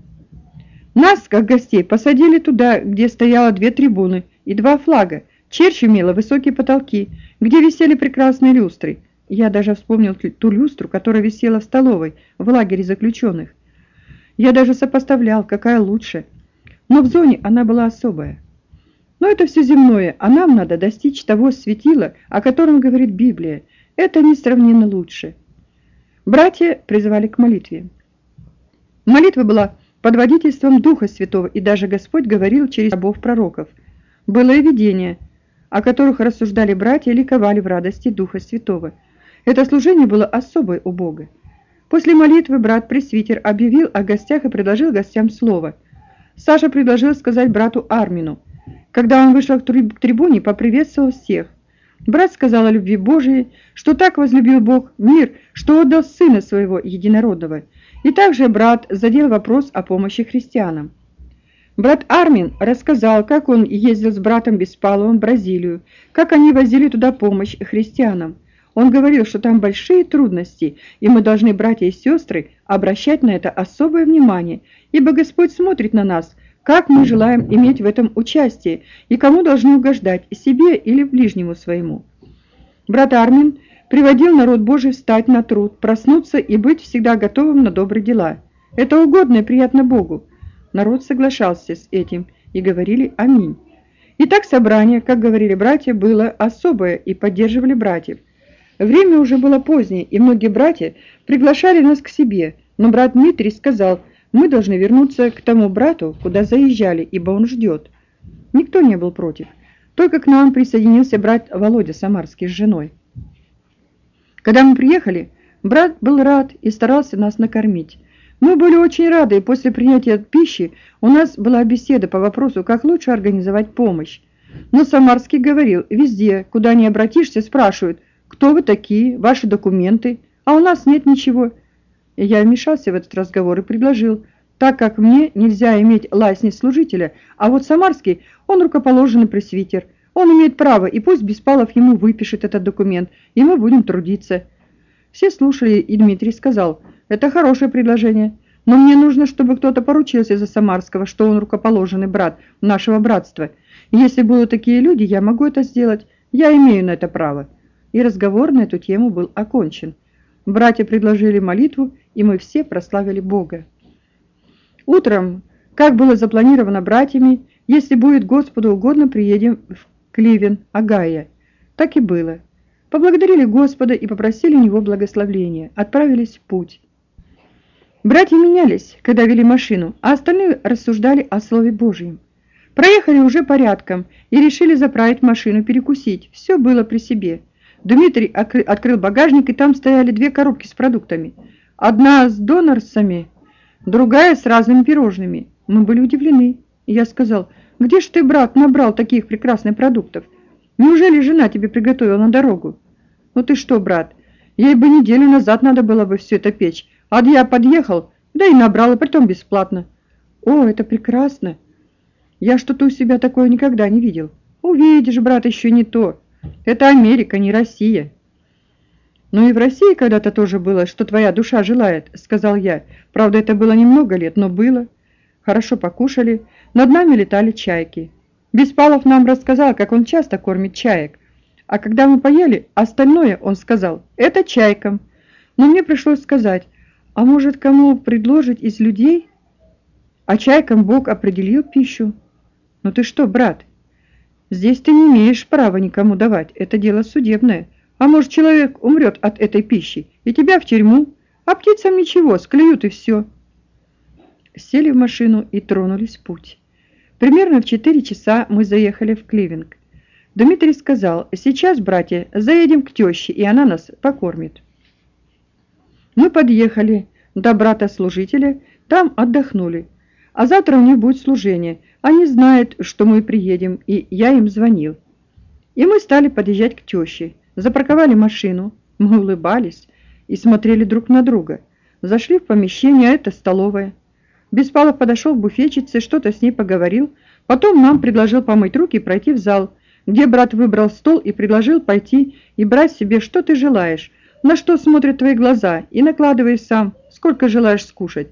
Нас, как гостей, посадили туда, где стояло 2 трибуны и 2 флага. Черчь имела высокие потолки, где висели прекрасные люстры. Я даже вспомнил ту люстру, которая висела в столовой, в лагере заключенных. Я даже сопоставлял, какая лучше. Но в зоне она была особая. Но это все земное, а нам надо достичь того светила, о котором говорит Библия. Это несравненно лучше. Братья призывали к молитве. Молитва была под водительством Духа Святого, и даже Господь говорил через рабов-пророков. Было и видение, о которых рассуждали братья и ликовали в радости Духа Святого. Это служение было особое у Бога. После молитвы брат-пресвитер объявил о гостях и предложил гостям слово. Саша предложил сказать брату Армину. Когда он вышел к трибуне, поприветствовал всех. Брат сказал о любви Божией, что так возлюбил Бог мир, что отдал Сына Своего Единородного. И также брат задел вопрос о помощи христианам. Брат Армин рассказал, как он ездил с братом Беспаловым в Бразилию, как они возили туда помощь христианам. Он говорил, что там большие трудности, и мы должны, братья и сестры, обращать на это особое внимание, ибо Господь смотрит на нас, как мы желаем иметь в этом участие, и кому должны угождать, себе или ближнему своему. Брат Армин приводил народ Божий встать на труд, проснуться и быть всегда готовым на добрые дела. Это угодно и приятно Богу. Народ соглашался с этим и говорили «Аминь». Итак, собрание, как говорили братья, было особое и поддерживали братьев. Время уже было позднее, и многие братья приглашали нас к себе, но брат Дмитрий сказал: мы должны вернуться к тому брату, куда заезжали, ибо он ждет. Никто не был против. Только к нам присоединился брат Володя Самарский с женой. Когда мы приехали, брат был рад и старался нас накормить. Мы были очень рады, и после принятия пищи у нас была беседа по вопросу, как лучше организовать помощь. Но Самарский говорил, везде, куда ни обратишься, спрашивают, кто вы такие, ваши документы, а у нас нет ничего. И я вмешался в этот разговор и предложил, так как мне нельзя иметь лазни служителя, а вот Самарский, он рукоположенный пресвитер, он имеет право, и пусть Беспалов ему выпишет этот документ, и мы будем трудиться. Все слушали, и Дмитрий сказал, это хорошее предложение, но мне нужно, чтобы кто-то поручился за Самарского, что он рукоположенный брат нашего братства. И если будут такие люди, я могу это сделать, я имею на это право. И разговор на эту тему был окончен. Братья предложили молитву, и мы все прославили Бога. Утром, как было запланировано братьями, если будет Господу угодно, приедем в Кливен, Огайо. Так и было. Поблагодарили Господа и попросили у Него благословения. Отправились в путь. Братья менялись, когда вели машину, а остальные рассуждали о Слове Божьем. Проехали уже порядком и решили заправить машину, перекусить. Все было при себе. Дмитрий открыл багажник, и там стояли 2 коробки с продуктами. Одна с донорсами, другая с разными пирожными. Мы были удивлены. И я сказал, где ж ты, брат, набрал таких прекрасных продуктов? Неужели жена тебе приготовила на дорогу? Ну ты что, брат, ей бы неделю назад надо было бы все это печь. А я подъехал, да и набрал, и притом бесплатно. О, это прекрасно. Я что-то у себя такое никогда не видел. Увидишь, брат, еще не то. Это Америка, не Россия. Ну и в России когда-то тоже было, что твоя душа желает, сказал я. Правда, это было немного лет, но было. Хорошо покушали, над нами летали чайки. Беспалов нам рассказал, как он часто кормит чаек. А когда мы поели, остальное, он сказал, это чайкам. Но мне пришлось сказать, а может, кому предложить из людей? А чайкам Бог определил пищу. Ну ты что, брат, здесь ты не имеешь права никому давать, это дело судебное. А может, человек умрет от этой пищи, и тебя в тюрьму, а птицам ничего, склюют и все. Сели в машину и тронулись в путь. Примерно в 4 часа мы заехали в Кливинг. Дмитрий сказал, сейчас, братья, заедем к теще, и она нас покормит. Мы подъехали до брата-служителя, там отдохнули. А завтра у них будет служение. Они знают, что мы приедем, и я им звонил. И мы стали подъезжать к теще. Запарковали машину, мы улыбались и смотрели друг на друга. Зашли в помещение, а это столовая. Беспалов подошел к буфетчице, что-то с ней поговорил. Потом нам предложил помыть руки и пройти в зал, где брат выбрал стол и предложил пойти и брать себе, что ты желаешь, на что смотрят твои глаза, и накладывай сам, сколько желаешь скушать.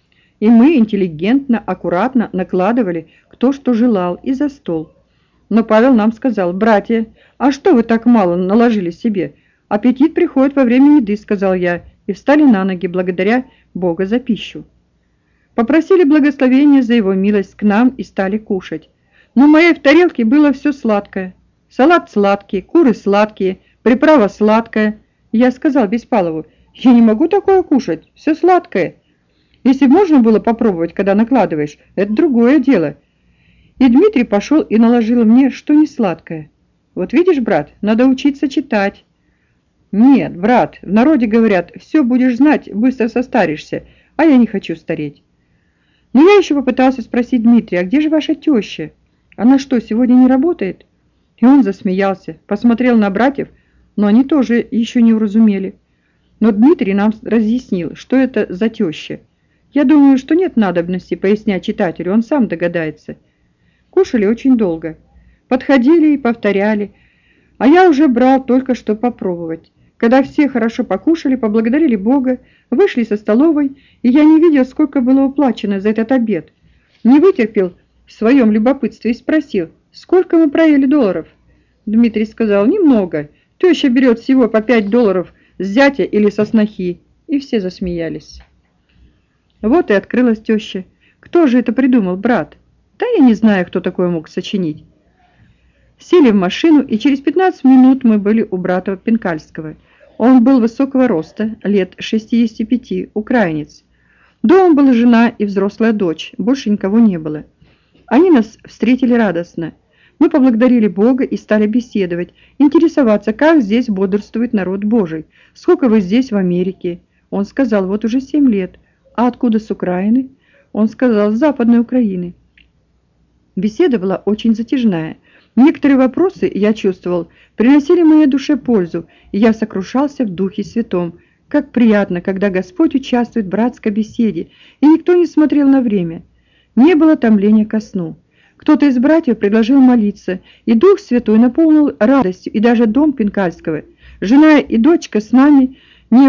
И мы интеллигентно, аккуратно накладывали, кто что желал, и за стол. Но Павел нам сказал, братья, а что вы так мало наложили себе? Аппетит приходит во время еды, сказал я, и встали на ноги, благодаря Бога за пищу. Попросили благословения за его милость к нам и стали кушать. Но в моей тарелке было все сладкое. Салат сладкий, куры сладкие, приправа сладкая. Я сказал Беспалову, я не могу такое кушать, все сладкое. Если можно было попробовать, когда накладываешь, это другое дело. И Дмитрий пошел и наложил мне, что не сладкое. Вот видишь, брат, надо учиться читать. Нет, брат, в народе говорят, все будешь знать, быстро состаришься, а я не хочу стареть. Но я еще попытался спросить Дмитрия, а где же ваша теща? Она что, сегодня не работает? И он засмеялся, посмотрел на братьев, но они тоже еще не уразумели. Но Дмитрий нам разъяснил, что это за теща. Я думаю, что нет надобности пояснять читателю, он сам догадается. Кушали очень долго. Подходили и повторяли, а я уже брал только что попробовать. Когда все хорошо покушали, поблагодарили Бога, вышли со столовой, и я не видел, сколько было уплачено за этот обед. Не вытерпел в своем любопытстве и спросил, сколько мы проели долларов. Дмитрий сказал, немного, теща берет всего по $5 с зятя или со снохи, и все засмеялись. Вот и открылась теща. Кто же это придумал, брат? Да я не знаю, кто такое мог сочинить. Сели в машину, и через 15 минут мы были у брата Пенкальского. Он был высокого роста, лет 65, украинец. Дома была жена и взрослая дочь, больше никого не было. Они нас встретили радостно. Мы поблагодарили Бога и стали беседовать, интересоваться, как здесь бодрствует народ Божий. Сколько вы здесь, в Америке? Он сказал, вот уже 7 лет. А откуда с Украины? Он сказал, с Западной Украины. Беседа была очень затяжная. Некоторые вопросы, я чувствовал, приносили моей душе пользу, и я сокрушался в Духе Святом. Как приятно, когда Господь участвует в братской беседе, и никто не смотрел на время. Не было томления ко сну. Кто-то из братьев предложил молиться, и Дух Святой наполнил радостью, и даже дом Пинкальского. Жены и дочки с нами не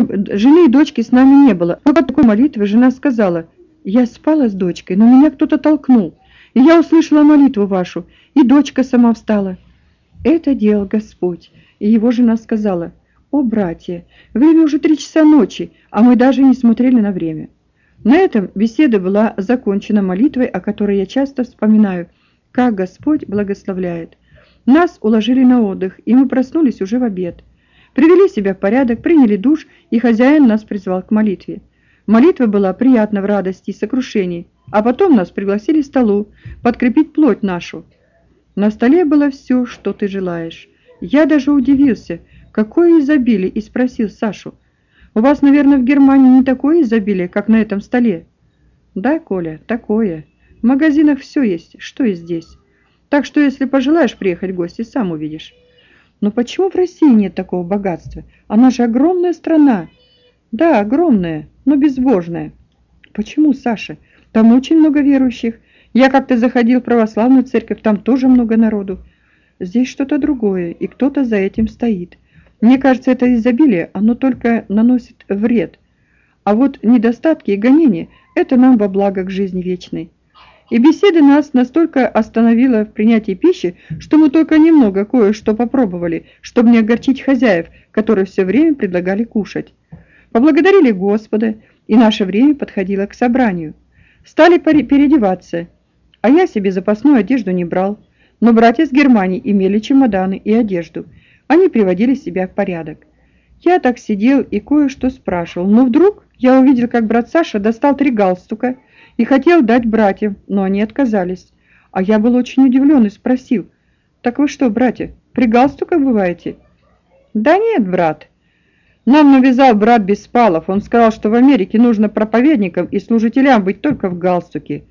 было. Но под такой молитвой жена сказала: «Я спала с дочкой, но меня кто-то толкнул, и я услышала молитву вашу, и дочка сама встала». Это делал Господь, и его жена сказала: «О, братья, время уже 3 часа ночи, а мы даже не смотрели на время». На этом беседа была закончена молитвой, о которой я часто вспоминаю, как Господь благословляет. Нас уложили на отдых, и мы проснулись уже в обед. Привели себя в порядок, приняли душ, и хозяин нас призвал к молитве. Молитва была приятна в радости и сокрушении, а потом нас пригласили к столу подкрепить плоть нашу. На столе было все, что ты желаешь. Я даже удивился, какое изобилие, и спросил Сашу: «У вас, наверное, в Германии не такое изобилие, как на этом столе?» «Да, Коля, такое. В магазинах все есть, что и здесь. Так что, если пожелаешь приехать в гости, сам увидишь». «Но почему в России нет такого богатства? Она же огромная страна». «Да, огромная, но безбожная». «Почему, Саша? Там очень много верующих. Я как-то заходил в православную церковь, там тоже много народу. Здесь что-то другое, и кто-то за этим стоит. Мне кажется, это изобилие, оно только наносит вред. А вот недостатки и гонения – это нам во благо к жизни вечной». И беседа нас настолько остановила в принятии пищи, что мы только немного кое-что попробовали, чтобы не огорчить хозяев, которые все время предлагали кушать. Поблагодарили Господа, и наше время подходило к собранию. Стали переодеваться, а я себе запасную одежду не брал. Но братья с Германии имели чемоданы и одежду. Они приводили себя в порядок. Я так сидел и кое-что спрашивал, но вдруг я увидел, как брат Саша достал 3 галстука и хотел дать братьям, но они отказались. А я был очень удивлен и спросил: «Так вы что, братья, при галстуках бываете?» «Да нет, брат. Нам навязал брат Беспалов. Он сказал, что в Америке нужно проповедникам и служителям быть только в галстуке».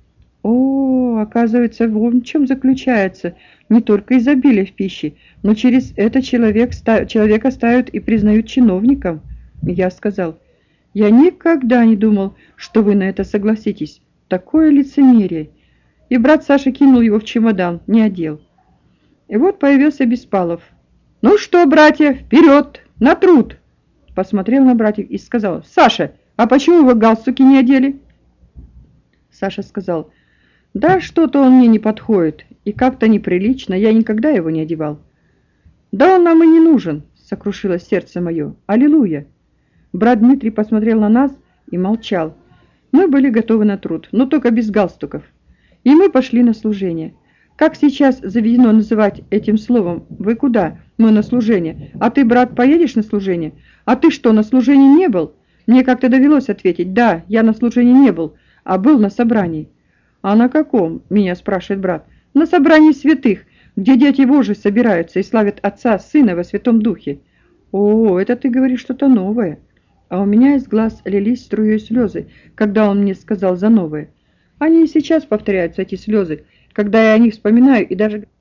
О, оказывается, в чем заключается не только изобилие в пище, но через это человека ставят и признают чиновником. Я сказал: «Я никогда не думал, что вы на это согласитесь. Такое лицемерие». И брат Саша кинул его в чемодан, не одел. И вот появился Беспалов. «Ну что, братья, вперед, на труд!» Посмотрел на братьев и сказал: «Саша, а почему вы галстуки не одели?» Саша сказал: «Да что-то он мне не подходит, и как-то неприлично, я никогда его не одевал». «Да он нам и не нужен», — сокрушилось сердце мое. «Аллилуйя!» Брат Дмитрий посмотрел на нас и молчал. Мы были готовы на труд, но только без галстуков. И мы пошли на служение. Как сейчас заведено называть этим словом? «Вы куда?» «Мы на служение». «А ты, брат, поедешь на служение?» «А ты что, на служении не был?» Мне как-то довелось ответить: «Да, я на служении не был, а был на собрании». «А на каком?» – меня спрашивает брат. «На собрании святых, где дети Божии собираются и славят Отца, Сына во Святом Духе». «О, это ты говоришь что-то новое». А у меня из глаз лились струей слезы, когда он мне сказал за новое. Они и сейчас повторяются, эти слезы, когда я о них вспоминаю и даже...